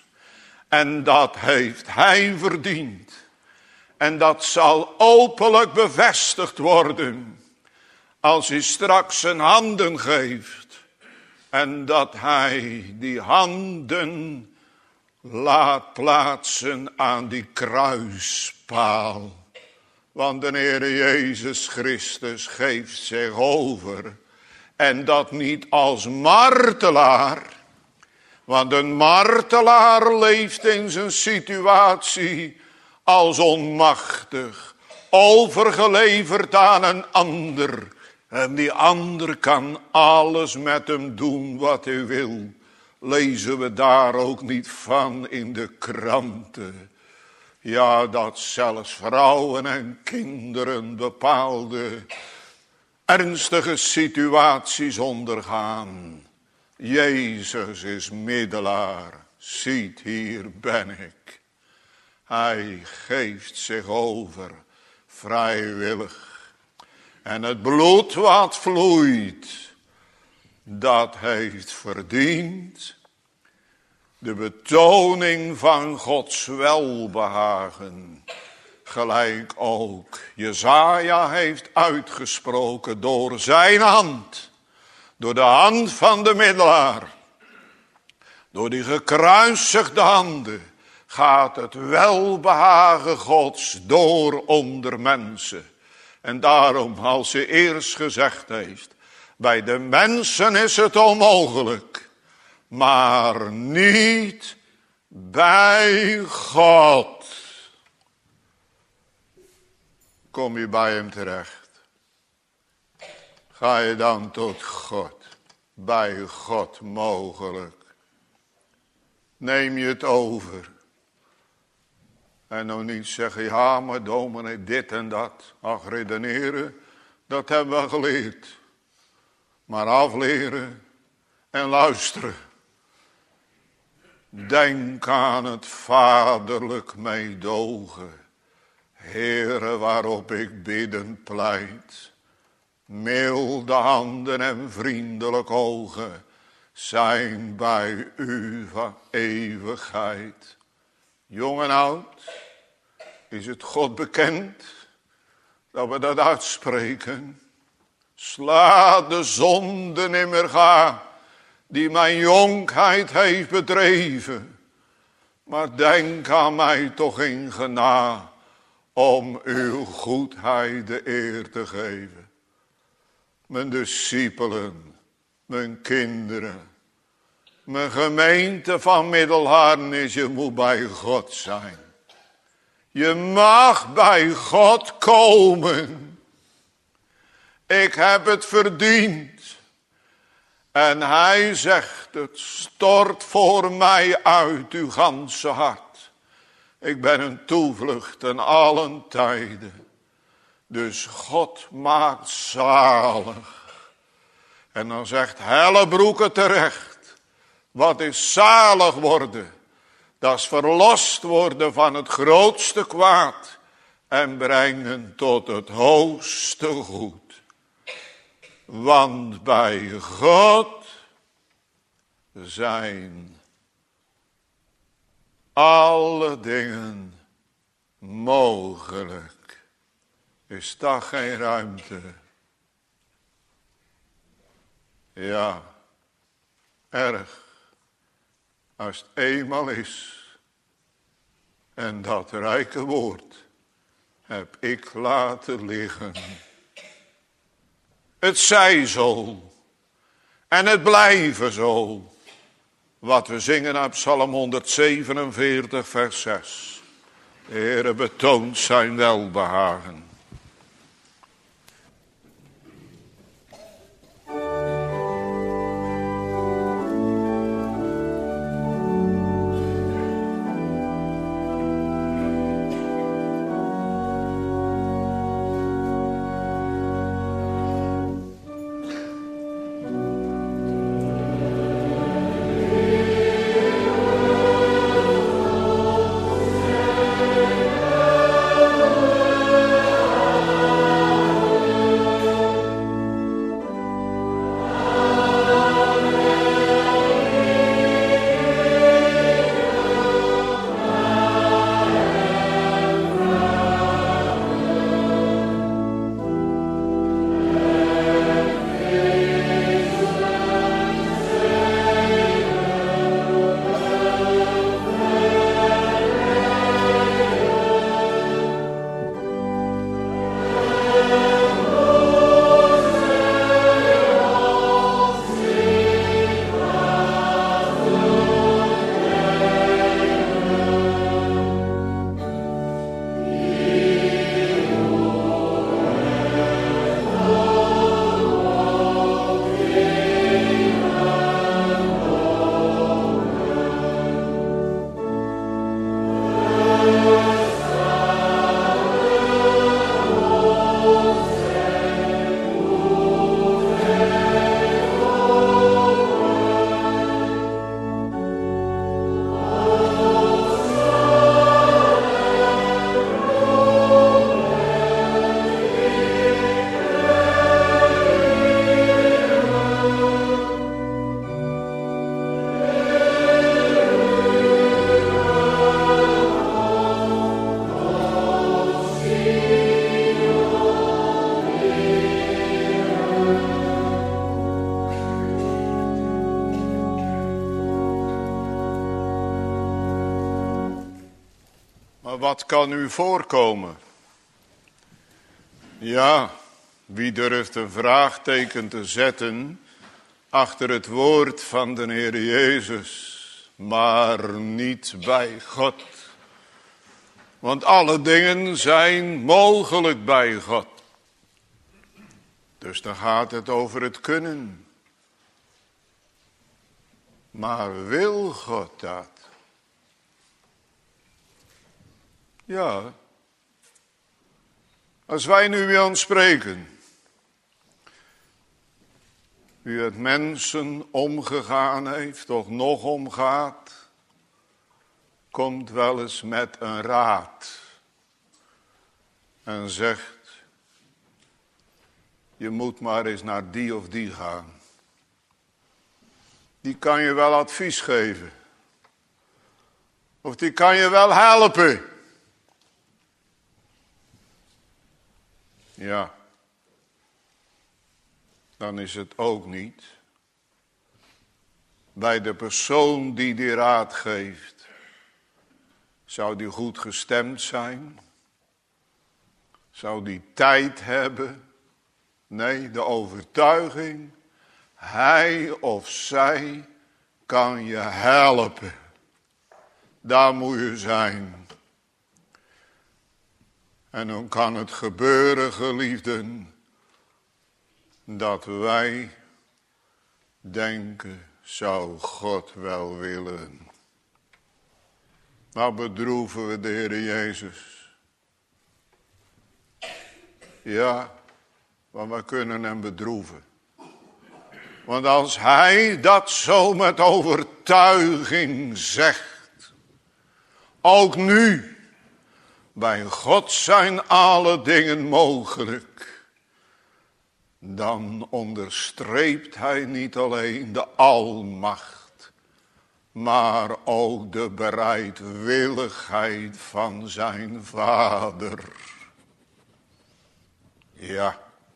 En dat heeft hij verdiend. En dat zal openlijk bevestigd worden. Als hij straks zijn handen geeft. En dat hij die handen laat plaatsen aan die kruispaal. Want de Heer Jezus Christus geeft zich over. En dat niet als martelaar. Want een martelaar leeft in zijn situatie als onmachtig. Overgeleverd aan een ander. En die ander kan alles met hem doen wat hij wil. Lezen we daar ook niet van in de kranten. Ja, dat zelfs vrouwen en kinderen bepaalde ernstige situaties ondergaan. Jezus is middelaar. Ziet, hier ben ik. Hij geeft zich over vrijwillig. En het bloed wat vloeit, dat heeft verdiend de betoning van Gods welbehagen. Gelijk ook Jesaja heeft uitgesproken door zijn hand. Door de hand van de middelaar. Door die gekruisigde handen gaat het welbehagen Gods door onder mensen. En daarom, als hij eerst gezegd heeft, bij de mensen is het onmogelijk, maar niet bij God. Kom je bij hem terecht? Ga je dan tot God? Bij God mogelijk? Neem je het over? En nou niet zeggen, ja maar dominee dit en dat. Ach, redeneren, dat hebben we geleerd. Maar afleren en luisteren. Denk aan het vaderlijk meedogen. Heere, waarop ik bidden pleit. Milde handen en vriendelijk ogen zijn bij u van eeuwigheid. Jong en oud, is het God bekend dat we dat uitspreken? Sla de zonde nimmer ga, die mijn jonkheid heeft bedreven. Maar denk aan mij toch in gena, om uw goedheid de eer te geven. Mijn discipelen, mijn kinderen, mijn gemeente van Middelharnis, je moet bij God zijn. Je mag bij God komen. Ik heb het verdiend. En hij zegt het, stort voor mij uit uw ganse hart. Ik ben een toevlucht ten allen tijden. Dus God maakt zalig. En dan zegt Hellebroeke terecht. Wat is zalig worden? Dat is verlost worden van het grootste kwaad. En brengen tot het hoogste goed. Want bij God zijn alle dingen mogelijk. Is daar geen ruimte? Ja, erg. Als het eenmaal is. En dat rijke woord heb ik laten liggen. Het zij zo. En het blijven zo. Wat we zingen uit Psalm 147 vers 6. De Heere betoont zijn welbehagen. Wat kan u voorkomen? Ja, wie durft een vraagteken te zetten achter het woord van de Heer Jezus, maar niet bij God. Want alle dingen zijn mogelijk bij God. Dus dan gaat het over het kunnen. Maar wil God dat? Ja. Als wij nu weer aan spreken. Wie het mensen omgegaan heeft, of nog omgaat, komt wel eens met een raad. En zegt, je moet maar eens naar die of die gaan. Die kan je wel advies geven. Of die kan je wel helpen. Ja. Dan is het ook niet bij de persoon die raad geeft. Zou die goed gestemd zijn? Zou die tijd hebben? Nee, de overtuiging. Hij of zij kan je helpen. Daar moet je zijn. En dan kan het gebeuren, geliefden, dat wij denken, zou God wel willen. Nou bedroeven we de Heer Jezus. Ja, want we kunnen hem bedroeven. Want als hij dat zo met overtuiging zegt, ook nu, bij God zijn alle dingen mogelijk, dan onderstreept hij niet alleen de almacht, maar ook de bereidwilligheid van zijn Vader. Ja.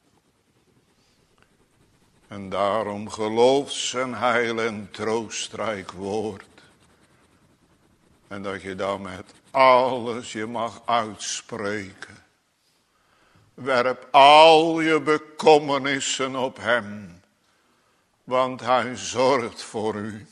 En daarom geloof zijn heil en troostrijk woord. En dat je dan met alles je mag uitspreken. Werp al je bekommernissen op hem. Want hij zorgt voor u.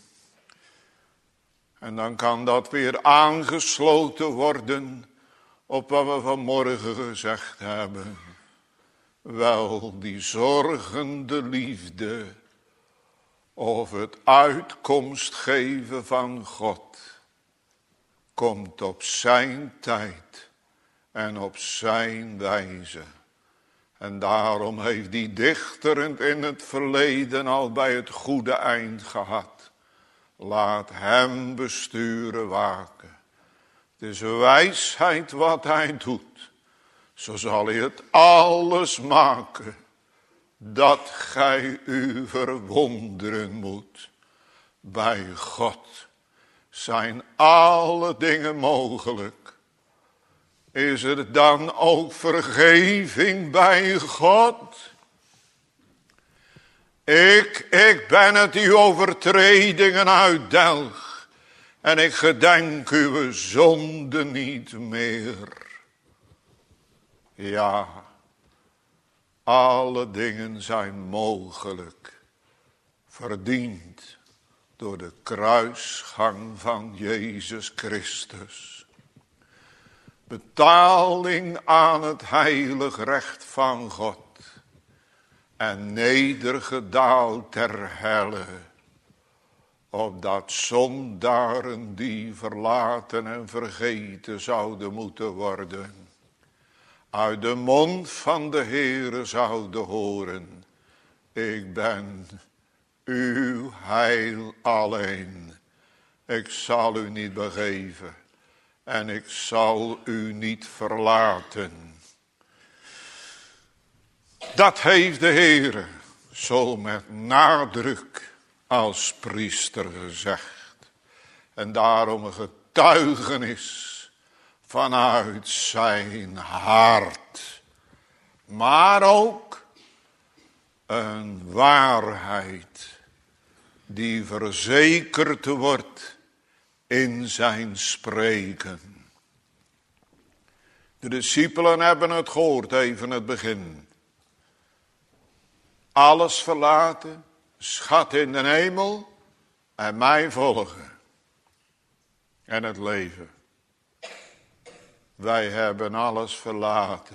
En dan kan dat weer aangesloten worden op wat we vanmorgen gezegd hebben. Wel, die zorgende liefde of het uitkomst geven van God komt op zijn tijd en op zijn wijze. En daarom heeft die dichter in het verleden al bij het goede eind gehad. Laat hem besturen waken. Het is wijsheid wat hij doet. Zo zal hij het alles maken. Dat gij u verwonderen moet. Bij God zijn alle dingen mogelijk. Is er dan ook vergeving bij God? Ik ben het uw overtredingen uitdelg. En ik gedenk uw zonde niet meer. Ja, alle dingen zijn mogelijk. Verdiend door de kruisgang van Jezus Christus. Betaling aan het heilig recht van God. En nedergedaald ter helle. Opdat zondaren die verlaten en vergeten zouden moeten worden. Uit de mond van de Heere zouden horen. Ik ben uw heil alleen. Ik zal u niet begeven. En ik zal u niet verlaten. Dat heeft de Heere zo met nadruk als priester gezegd. En daarom een getuigenis vanuit zijn hart. Maar ook een waarheid die verzekerd wordt in zijn spreken. De discipelen hebben het gehoord, even het begin. Alles verlaten, schat in de hemel en mij volgen. En het leven. Wij hebben alles verlaten.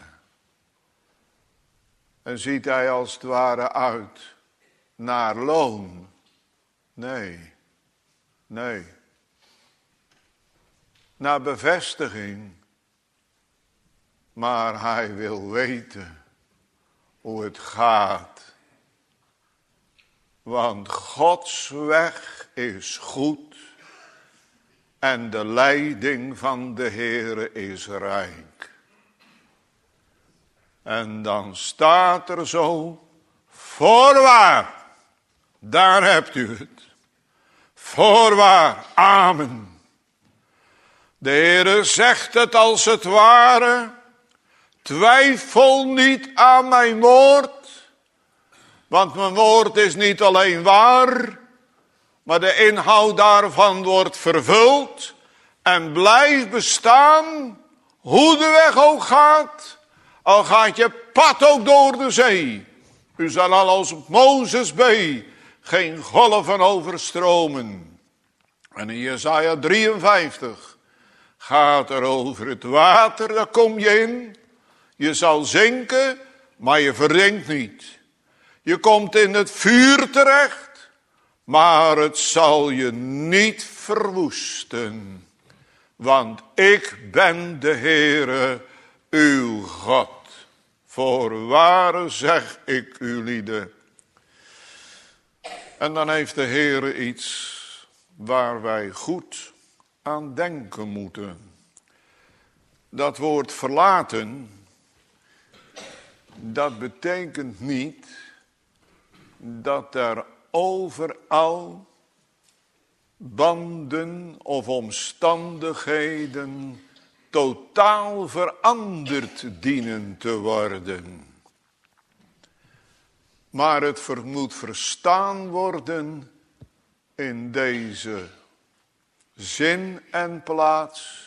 En ziet hij als het ware uit naar loon? Nee. Naar bevestiging. Maar hij wil weten hoe het gaat. Want Gods weg is goed. En de leiding van de Heere is rijk. En dan staat er zo. Voorwaar. Daar hebt u het. Voorwaar. Amen. De Heere zegt het als het ware. Twijfel niet aan mijn woord. Want mijn woord is niet alleen waar. Maar de inhoud daarvan wordt vervuld. En blijft bestaan. Hoe de weg ook gaat. Al gaat je pad ook door de zee. U zal al als Mozes geen golven overstromen. En in Jesaja 53 gaat er over het water. Daar kom je in. Je zal zinken, maar je verdrinkt niet. Je komt in het vuur terecht, maar het zal je niet verwoesten. Want ik ben de Heere, uw God. Voorwaar zeg ik u lieden. En dan heeft de Heere iets waar wij goed aan denken moeten. Dat woord verlaten, dat betekent niet dat er overal banden of omstandigheden totaal veranderd dienen te worden. Maar het moet verstaan worden in deze zin en plaats.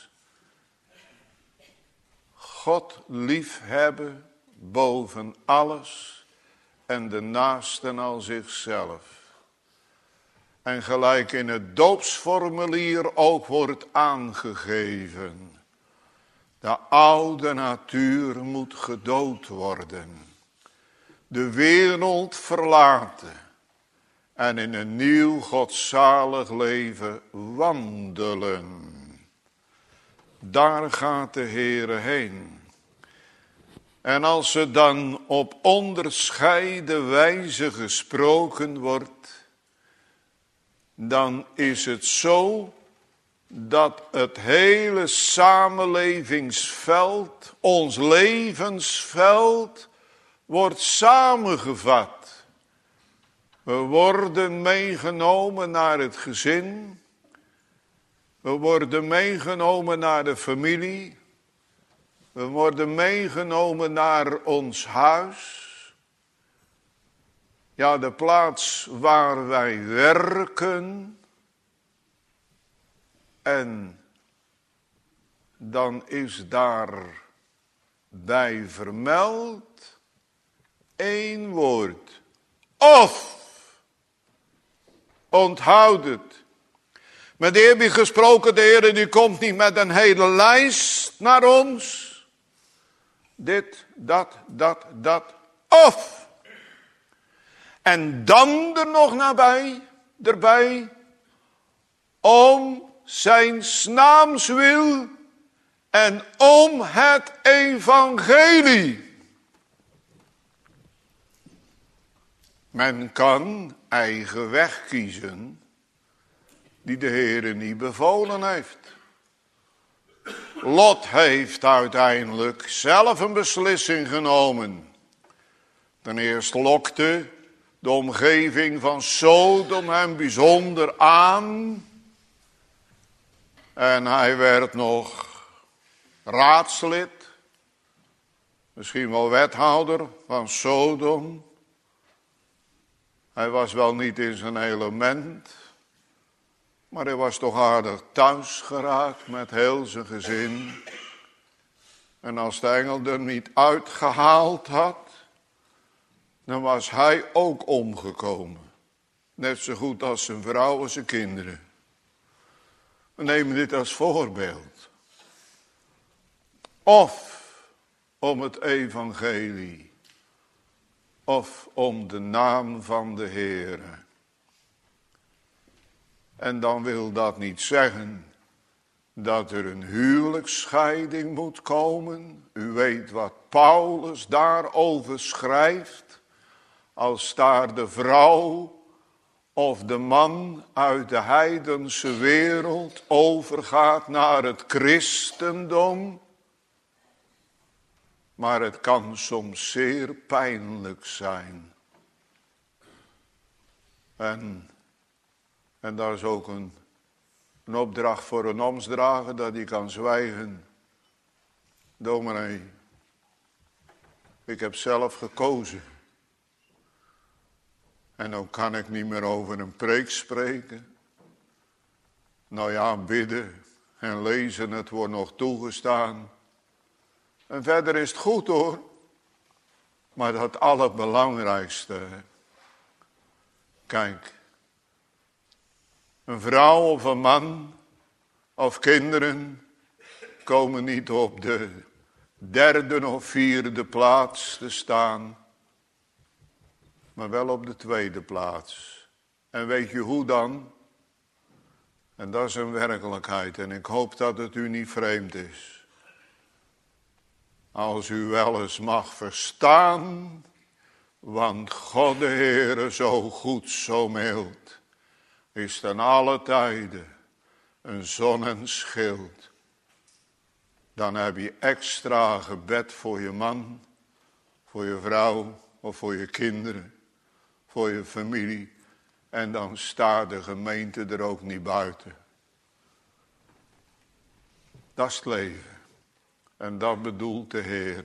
God liefhebben boven alles en de naasten als zichzelf. En gelijk in het doopsformulier ook wordt aangegeven. De oude natuur moet gedood worden. De wereld verlaten. En in een nieuw godzalig leven wandelen. Daar gaat de Heere heen. En als er dan op onderscheiden wijze gesproken wordt, dan is het zo dat het hele samenlevingsveld, ons levensveld, wordt samengevat. We worden meegenomen naar het gezin. We worden meegenomen naar de familie. We worden meegenomen naar ons huis. Ja, de plaats waar wij werken. En dan is daar bij vermeld één woord. Of. Onthoud het. Met eerbied gesproken, de Heer die komt niet met een hele lijst naar ons. Dit, dat. Of. En dan er nog erbij. Om zijn naams wil. En om het evangelie. Men kan eigen weg kiezen. Die de Heere niet bevolen heeft. Lot heeft uiteindelijk zelf een beslissing genomen. Ten eerste lokte de omgeving van Sodom hem bijzonder aan. En hij werd nog raadslid. Misschien wel wethouder van Sodom. Hij was wel niet in zijn element. Maar hij was toch aardig thuis geraakt met heel zijn gezin. En als de engel er niet uitgehaald had, dan was hij ook omgekomen. Net zo goed als zijn vrouw en zijn kinderen. We nemen dit als voorbeeld. Of om het evangelie. Of om de naam van de Heere. En dan wil dat niet zeggen dat er een huwelijksscheiding moet komen. U weet wat Paulus daarover schrijft. Als daar de vrouw of de man uit de heidense wereld overgaat naar het christendom. Maar het kan soms zeer pijnlijk zijn. En daar is ook een opdracht voor een omsdrager dat hij kan zwijgen. Dominee, ik heb zelf gekozen. En dan kan ik niet meer over een preek spreken. Nou ja, bidden en lezen, het wordt nog toegestaan. En verder is het goed hoor. Maar dat allerbelangrijkste. Kijk. Een vrouw of een man of kinderen komen niet op de 3e of 4e plaats te staan. Maar wel op de 2e plaats. En weet je hoe dan? En dat is een werkelijkheid. En ik hoop dat het u niet vreemd is. Als u wel eens mag verstaan. Want God de Heere zo goed, zo mild. Is ten alle tijden een zon en schild. Dan heb je extra gebed voor je man, voor je vrouw of voor je kinderen, voor je familie. En dan staat de gemeente er ook niet buiten. Dat is het leven. En dat bedoelt de Heer.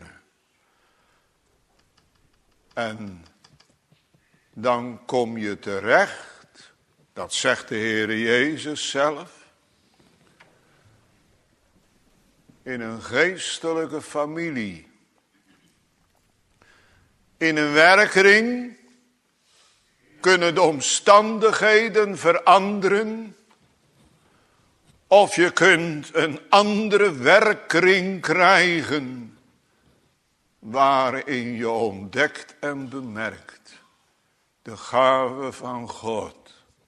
En dan kom je terecht, dat zegt de Heer Jezus zelf, in een geestelijke familie. In een werkkring kunnen de omstandigheden veranderen. Of je kunt een andere werkkring krijgen, waarin je ontdekt en bemerkt de gave van God.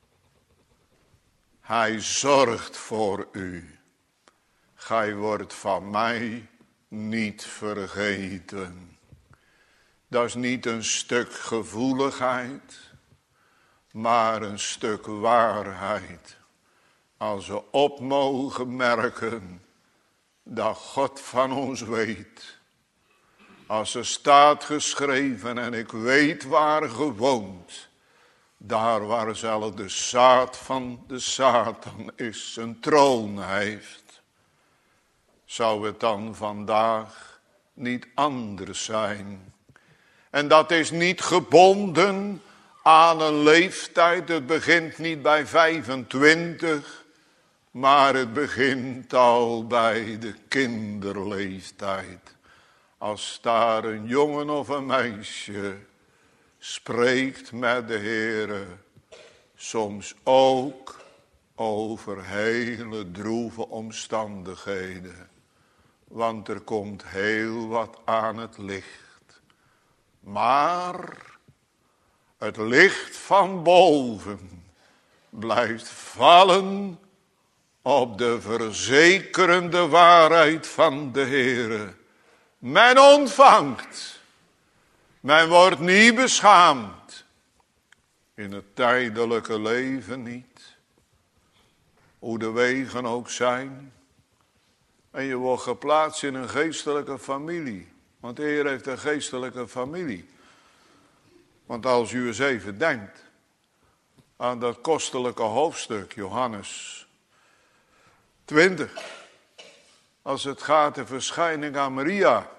Hij zorgt voor u. Gij wordt van mij niet vergeten. Dat is niet een stuk gevoeligheid, maar een stuk waarheid. Als we op mogen merken dat God van ons weet. Als er staat geschreven en ik weet waar gewoond. Daar waar zelf de zaad van de Satan is, zijn troon heeft. Zou het dan vandaag niet anders zijn? En dat is niet gebonden aan een leeftijd. Het begint niet bij 25. Maar het begint al bij de kinderleeftijd. Als daar een jongen of een meisje spreekt met de Heere. Soms ook over hele droeve omstandigheden. Want er komt heel wat aan het licht. Maar het licht van boven blijft vallen op de verzekerende waarheid van de Heere. Men ontvangt. Men wordt niet beschaamd. In het tijdelijke leven niet. Hoe de wegen ook zijn. En je wordt geplaatst in een geestelijke familie. Want de Heer heeft een geestelijke familie. Want als u eens even denkt aan dat kostelijke hoofdstuk, Johannes 20. Als het gaat de verschijning aan Maria.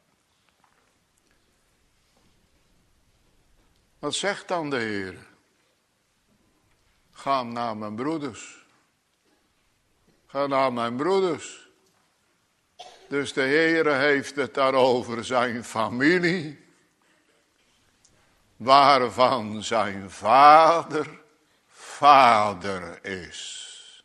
Wat zegt dan de Heer? Ga naar mijn broeders. Ga naar mijn broeders. Dus de Heer heeft het daarover zijn familie. Waarvan zijn vader is.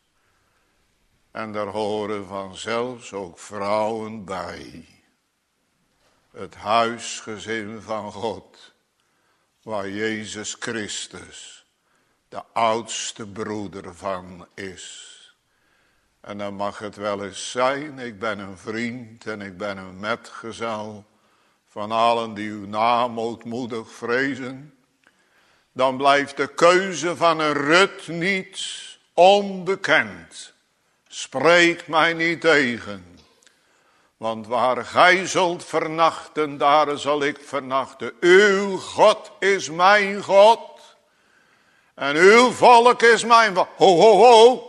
En daar horen vanzelfs ook vrouwen bij. Het huisgezin van God. Waar Jezus Christus de oudste broeder van is. En dan mag het wel eens zijn, ik ben een vriend en ik ben een metgezel van allen die uw naam ootmoedig vrezen. Dan blijft de keuze van een Rut niet onbekend. Spreek mij niet tegen. Want waar gij zult vernachten, daar zal ik vernachten. Uw God is mijn God. En uw volk is mijn volk. Ho, ho, ho.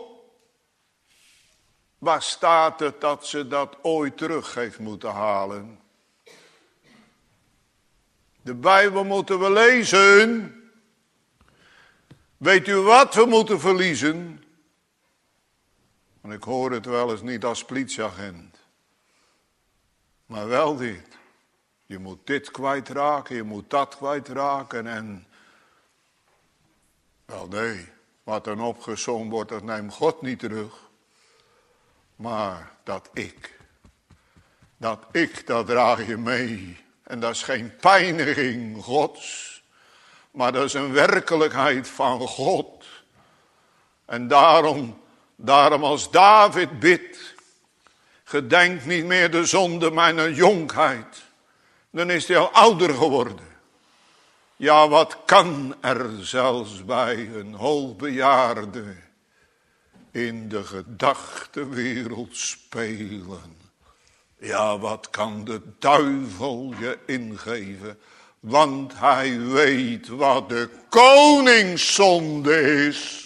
Waar staat het dat ze dat ooit terug heeft moeten halen? De Bijbel moeten we lezen. Weet u wat we moeten verliezen? Want ik hoor het wel eens niet als politieagent. Maar wel dit. Je moet dit kwijtraken, je moet dat kwijtraken en... Wel nee, wat dan opgezongen wordt, dat neemt God niet terug. Maar dat dat draag je mee. En dat is geen pijniging Gods. Maar dat is een werkelijkheid van God. En daarom als David bidt. Gedenk niet meer de zonde mijn jonkheid. Dan is hij al ouder geworden. Ja, wat kan er zelfs bij een hoogbejaarde in de gedachtenwereld spelen? Ja, wat kan de duivel je ingeven? Want hij weet wat de koningszonde is.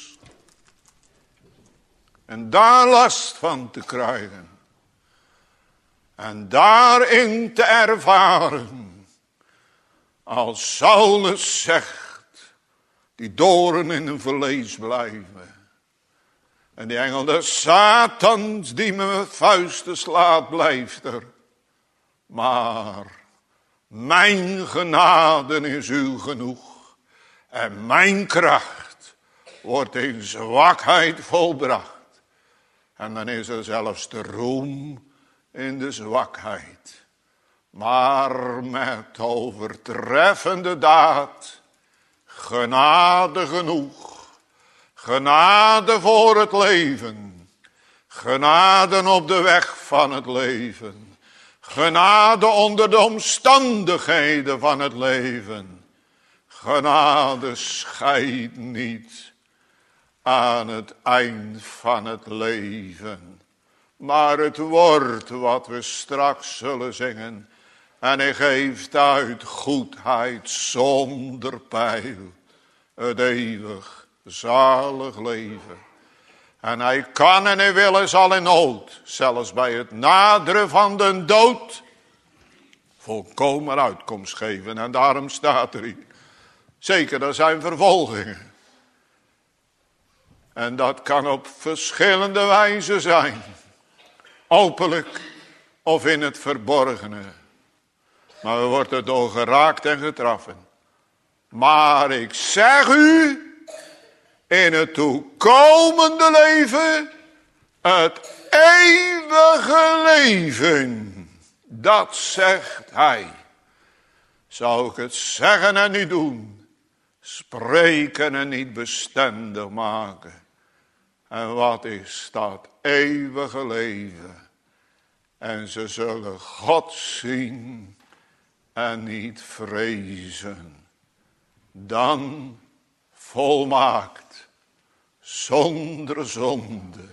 En daar last van te krijgen. En daarin te ervaren. Als Saulus zegt. Die doornen in hun vlees blijven. En die engel des Satans die me met vuisten slaat blijft er. Maar mijn genade is u genoeg. En mijn kracht wordt in zwakheid volbracht. En dan is er zelfs de roem in de zwakheid. Maar met overtreffende daad. Genade genoeg. Genade voor het leven. Genade op de weg van het leven. Genade onder de omstandigheden van het leven. Genade scheidt niet aan het eind van het leven. Maar het wordt wat we straks zullen zingen. En hij geeft uit goedheid zonder pijl. Het eeuwig zalig leven. En hij kan en hij wil en zal in nood. Zelfs bij het naderen van de dood. Volkomen uitkomst geven. En daarom staat er hier. Zeker, er zijn vervolgingen. En dat kan op verschillende wijzen zijn. Openlijk of in het verborgene. Maar we worden door geraakt en getroffen. Maar ik zeg u. In het toekomende leven. Het eeuwige leven. Dat zegt hij. Zou ik het zeggen en niet doen. Spreken en niet bestendig maken. En wat is dat eeuwige leven? En ze zullen God zien en niet vrezen. Dan volmaakt, zonder zonde,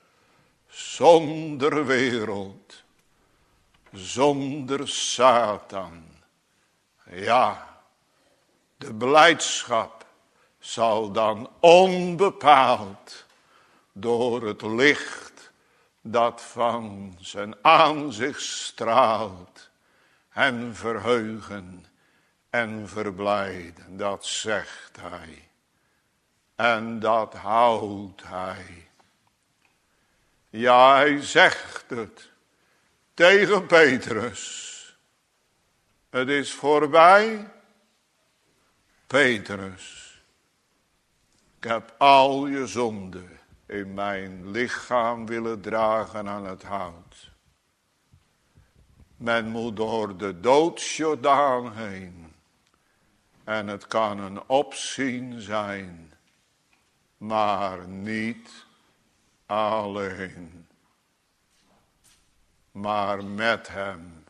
zonder wereld, zonder Satan. Ja, de blijdschap zal dan onbepaald door het licht dat van zijn aanzicht straalt en verheugen en verblijden. Dat zegt hij. En dat houdt hij. Ja, hij zegt het tegen Petrus. Het is voorbij, Petrus. Ik heb al je zonden in mijn lichaam willen dragen aan het hout. Men moet door de doodsjordaan heen. En het kan een opzien zijn. Maar niet alleen. Maar met hem.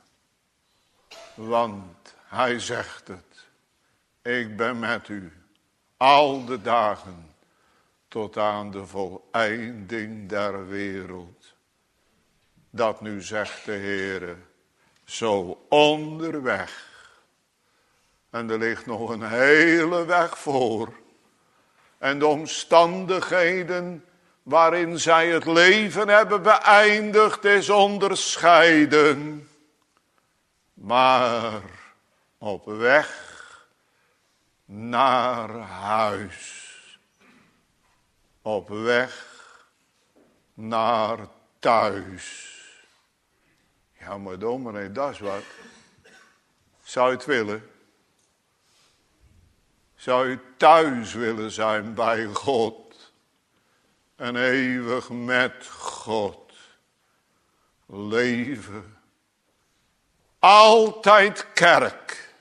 Want hij zegt het. Ik ben met u. Al de dagen. Tot aan de voleinding der wereld. Dat nu zegt de Heere. Zo onderweg. En er ligt nog een hele weg voor. En de omstandigheden waarin zij het leven hebben beëindigd is onderscheiden. Maar op weg naar huis. Op weg naar thuis. Ja, maar dominee, dat is wat. Zou je het willen? Zou je thuis willen zijn bij God? En eeuwig met God leven. Altijd kerk.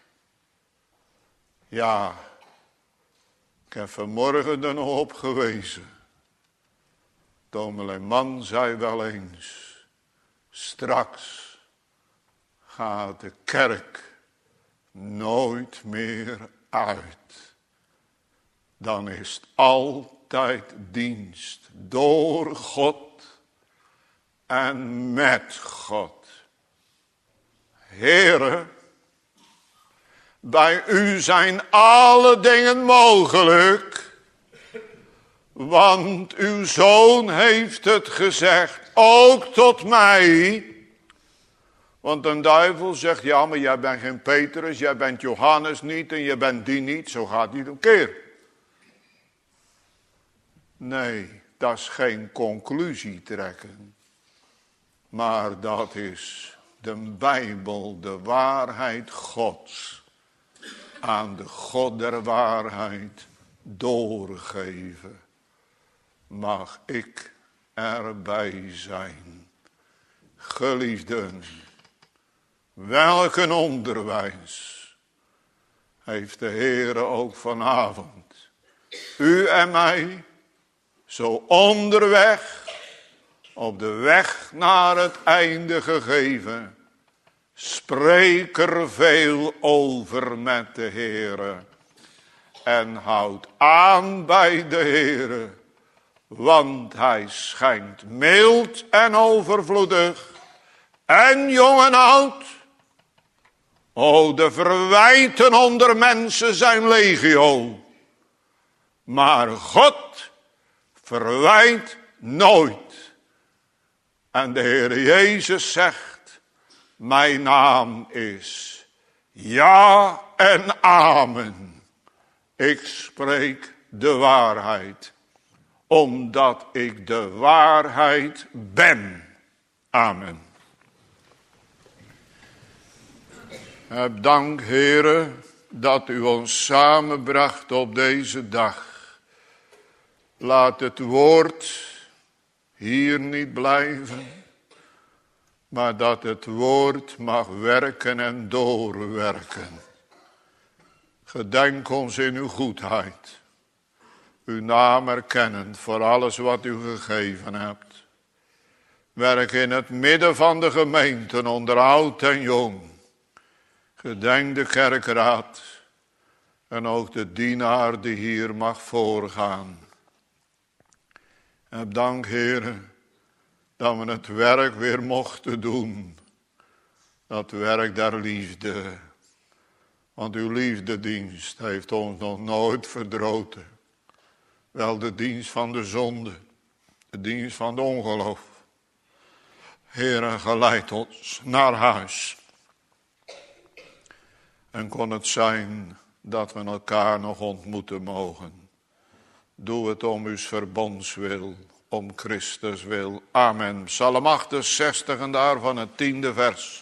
Ja, ik heb vanmorgen er nog op gewezen. Dominee Man zei wel eens. Straks gaat de kerk nooit meer uit. Dan is het altijd dienst door God en met God. Heere, Bij u zijn alle dingen mogelijk. Want uw Zoon heeft het gezegd, ook tot mij. Want een duivel zegt, ja, maar jij bent geen Petrus, jij bent Johannes niet en je bent die niet. Zo gaat hij een keer. Nee, dat is geen conclusie trekken. Maar dat is de Bijbel, de waarheid Gods, aan de God der waarheid doorgeven. Mag ik erbij zijn. Geliefden, welk een onderwijs heeft de Heere ook vanavond u en mij zo onderweg op de weg naar het einde gegeven. Spreek er veel over met de Heere en houd aan bij de Heere, want hij schijnt mild en overvloedig en jong en oud. O, de verwijten onder mensen zijn legio, maar God verwijt nooit. En de Heer Jezus zegt, mijn naam is ja en amen. Ik spreek de waarheid, omdat ik de waarheid ben. Amen. Heb dank, Heere, dat u ons samenbracht op deze dag. Laat het woord hier niet blijven, maar dat het woord mag werken en doorwerken. Gedenk ons in uw goedheid, uw naam erkennend voor alles wat u gegeven hebt. Werk in het midden van de gemeenten onder oud en jong. Gedenk de kerkraad en ook de dienaar die hier mag voorgaan. Heb dank, Heere, dat we het werk weer mochten doen. Dat werk der liefde. Want uw liefdedienst heeft ons nog nooit verdroten. Wel de dienst van de zonde, de dienst van de ongeloof. Heere, geleid ons naar huis. En kon het zijn dat we elkaar nog ontmoeten mogen. Doe het om uw verbondswil, om Christus wil. Amen. Psalm 68 en daarvan het 10e vers.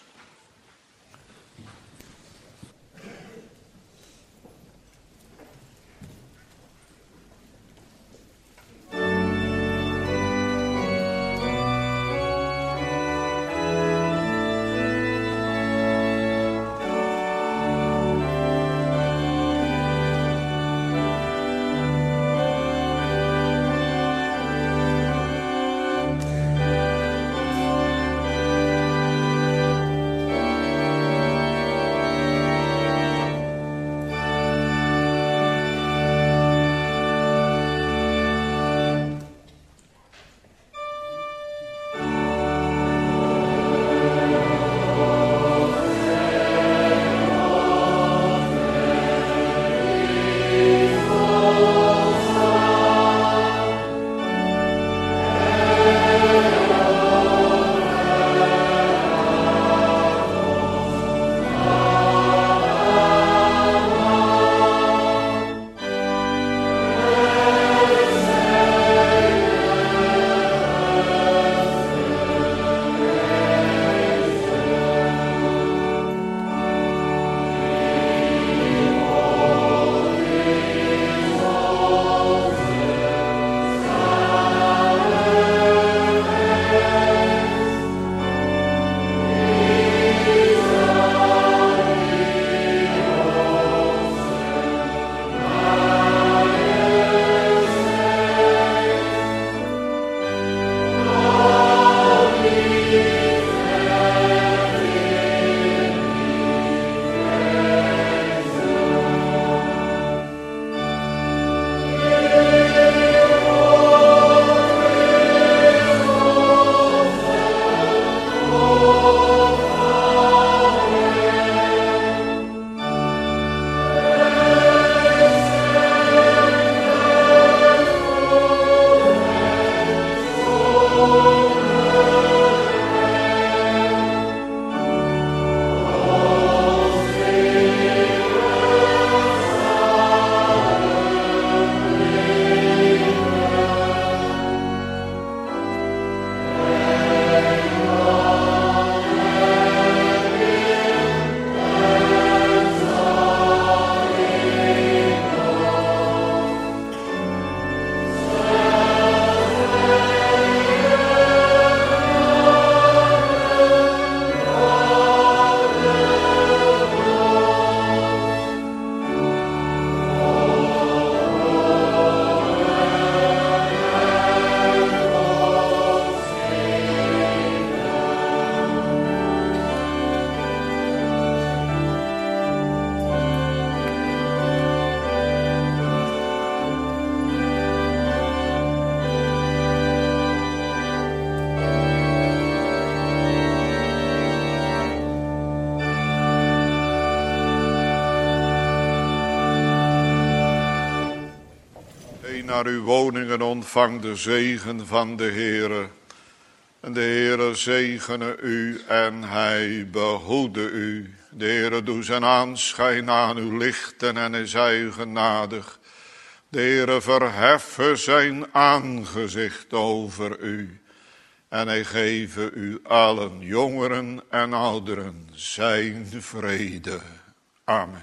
naar uw woningen, ontvang de zegen van de Heere. En de Heere zegene u en hij behoede u. De Heere doe zijn aanschijn aan u lichten en is hij genadig. De Heere verheffe zijn aangezicht over u. En hij geven u allen, jongeren en ouderen, zijn vrede. Amen.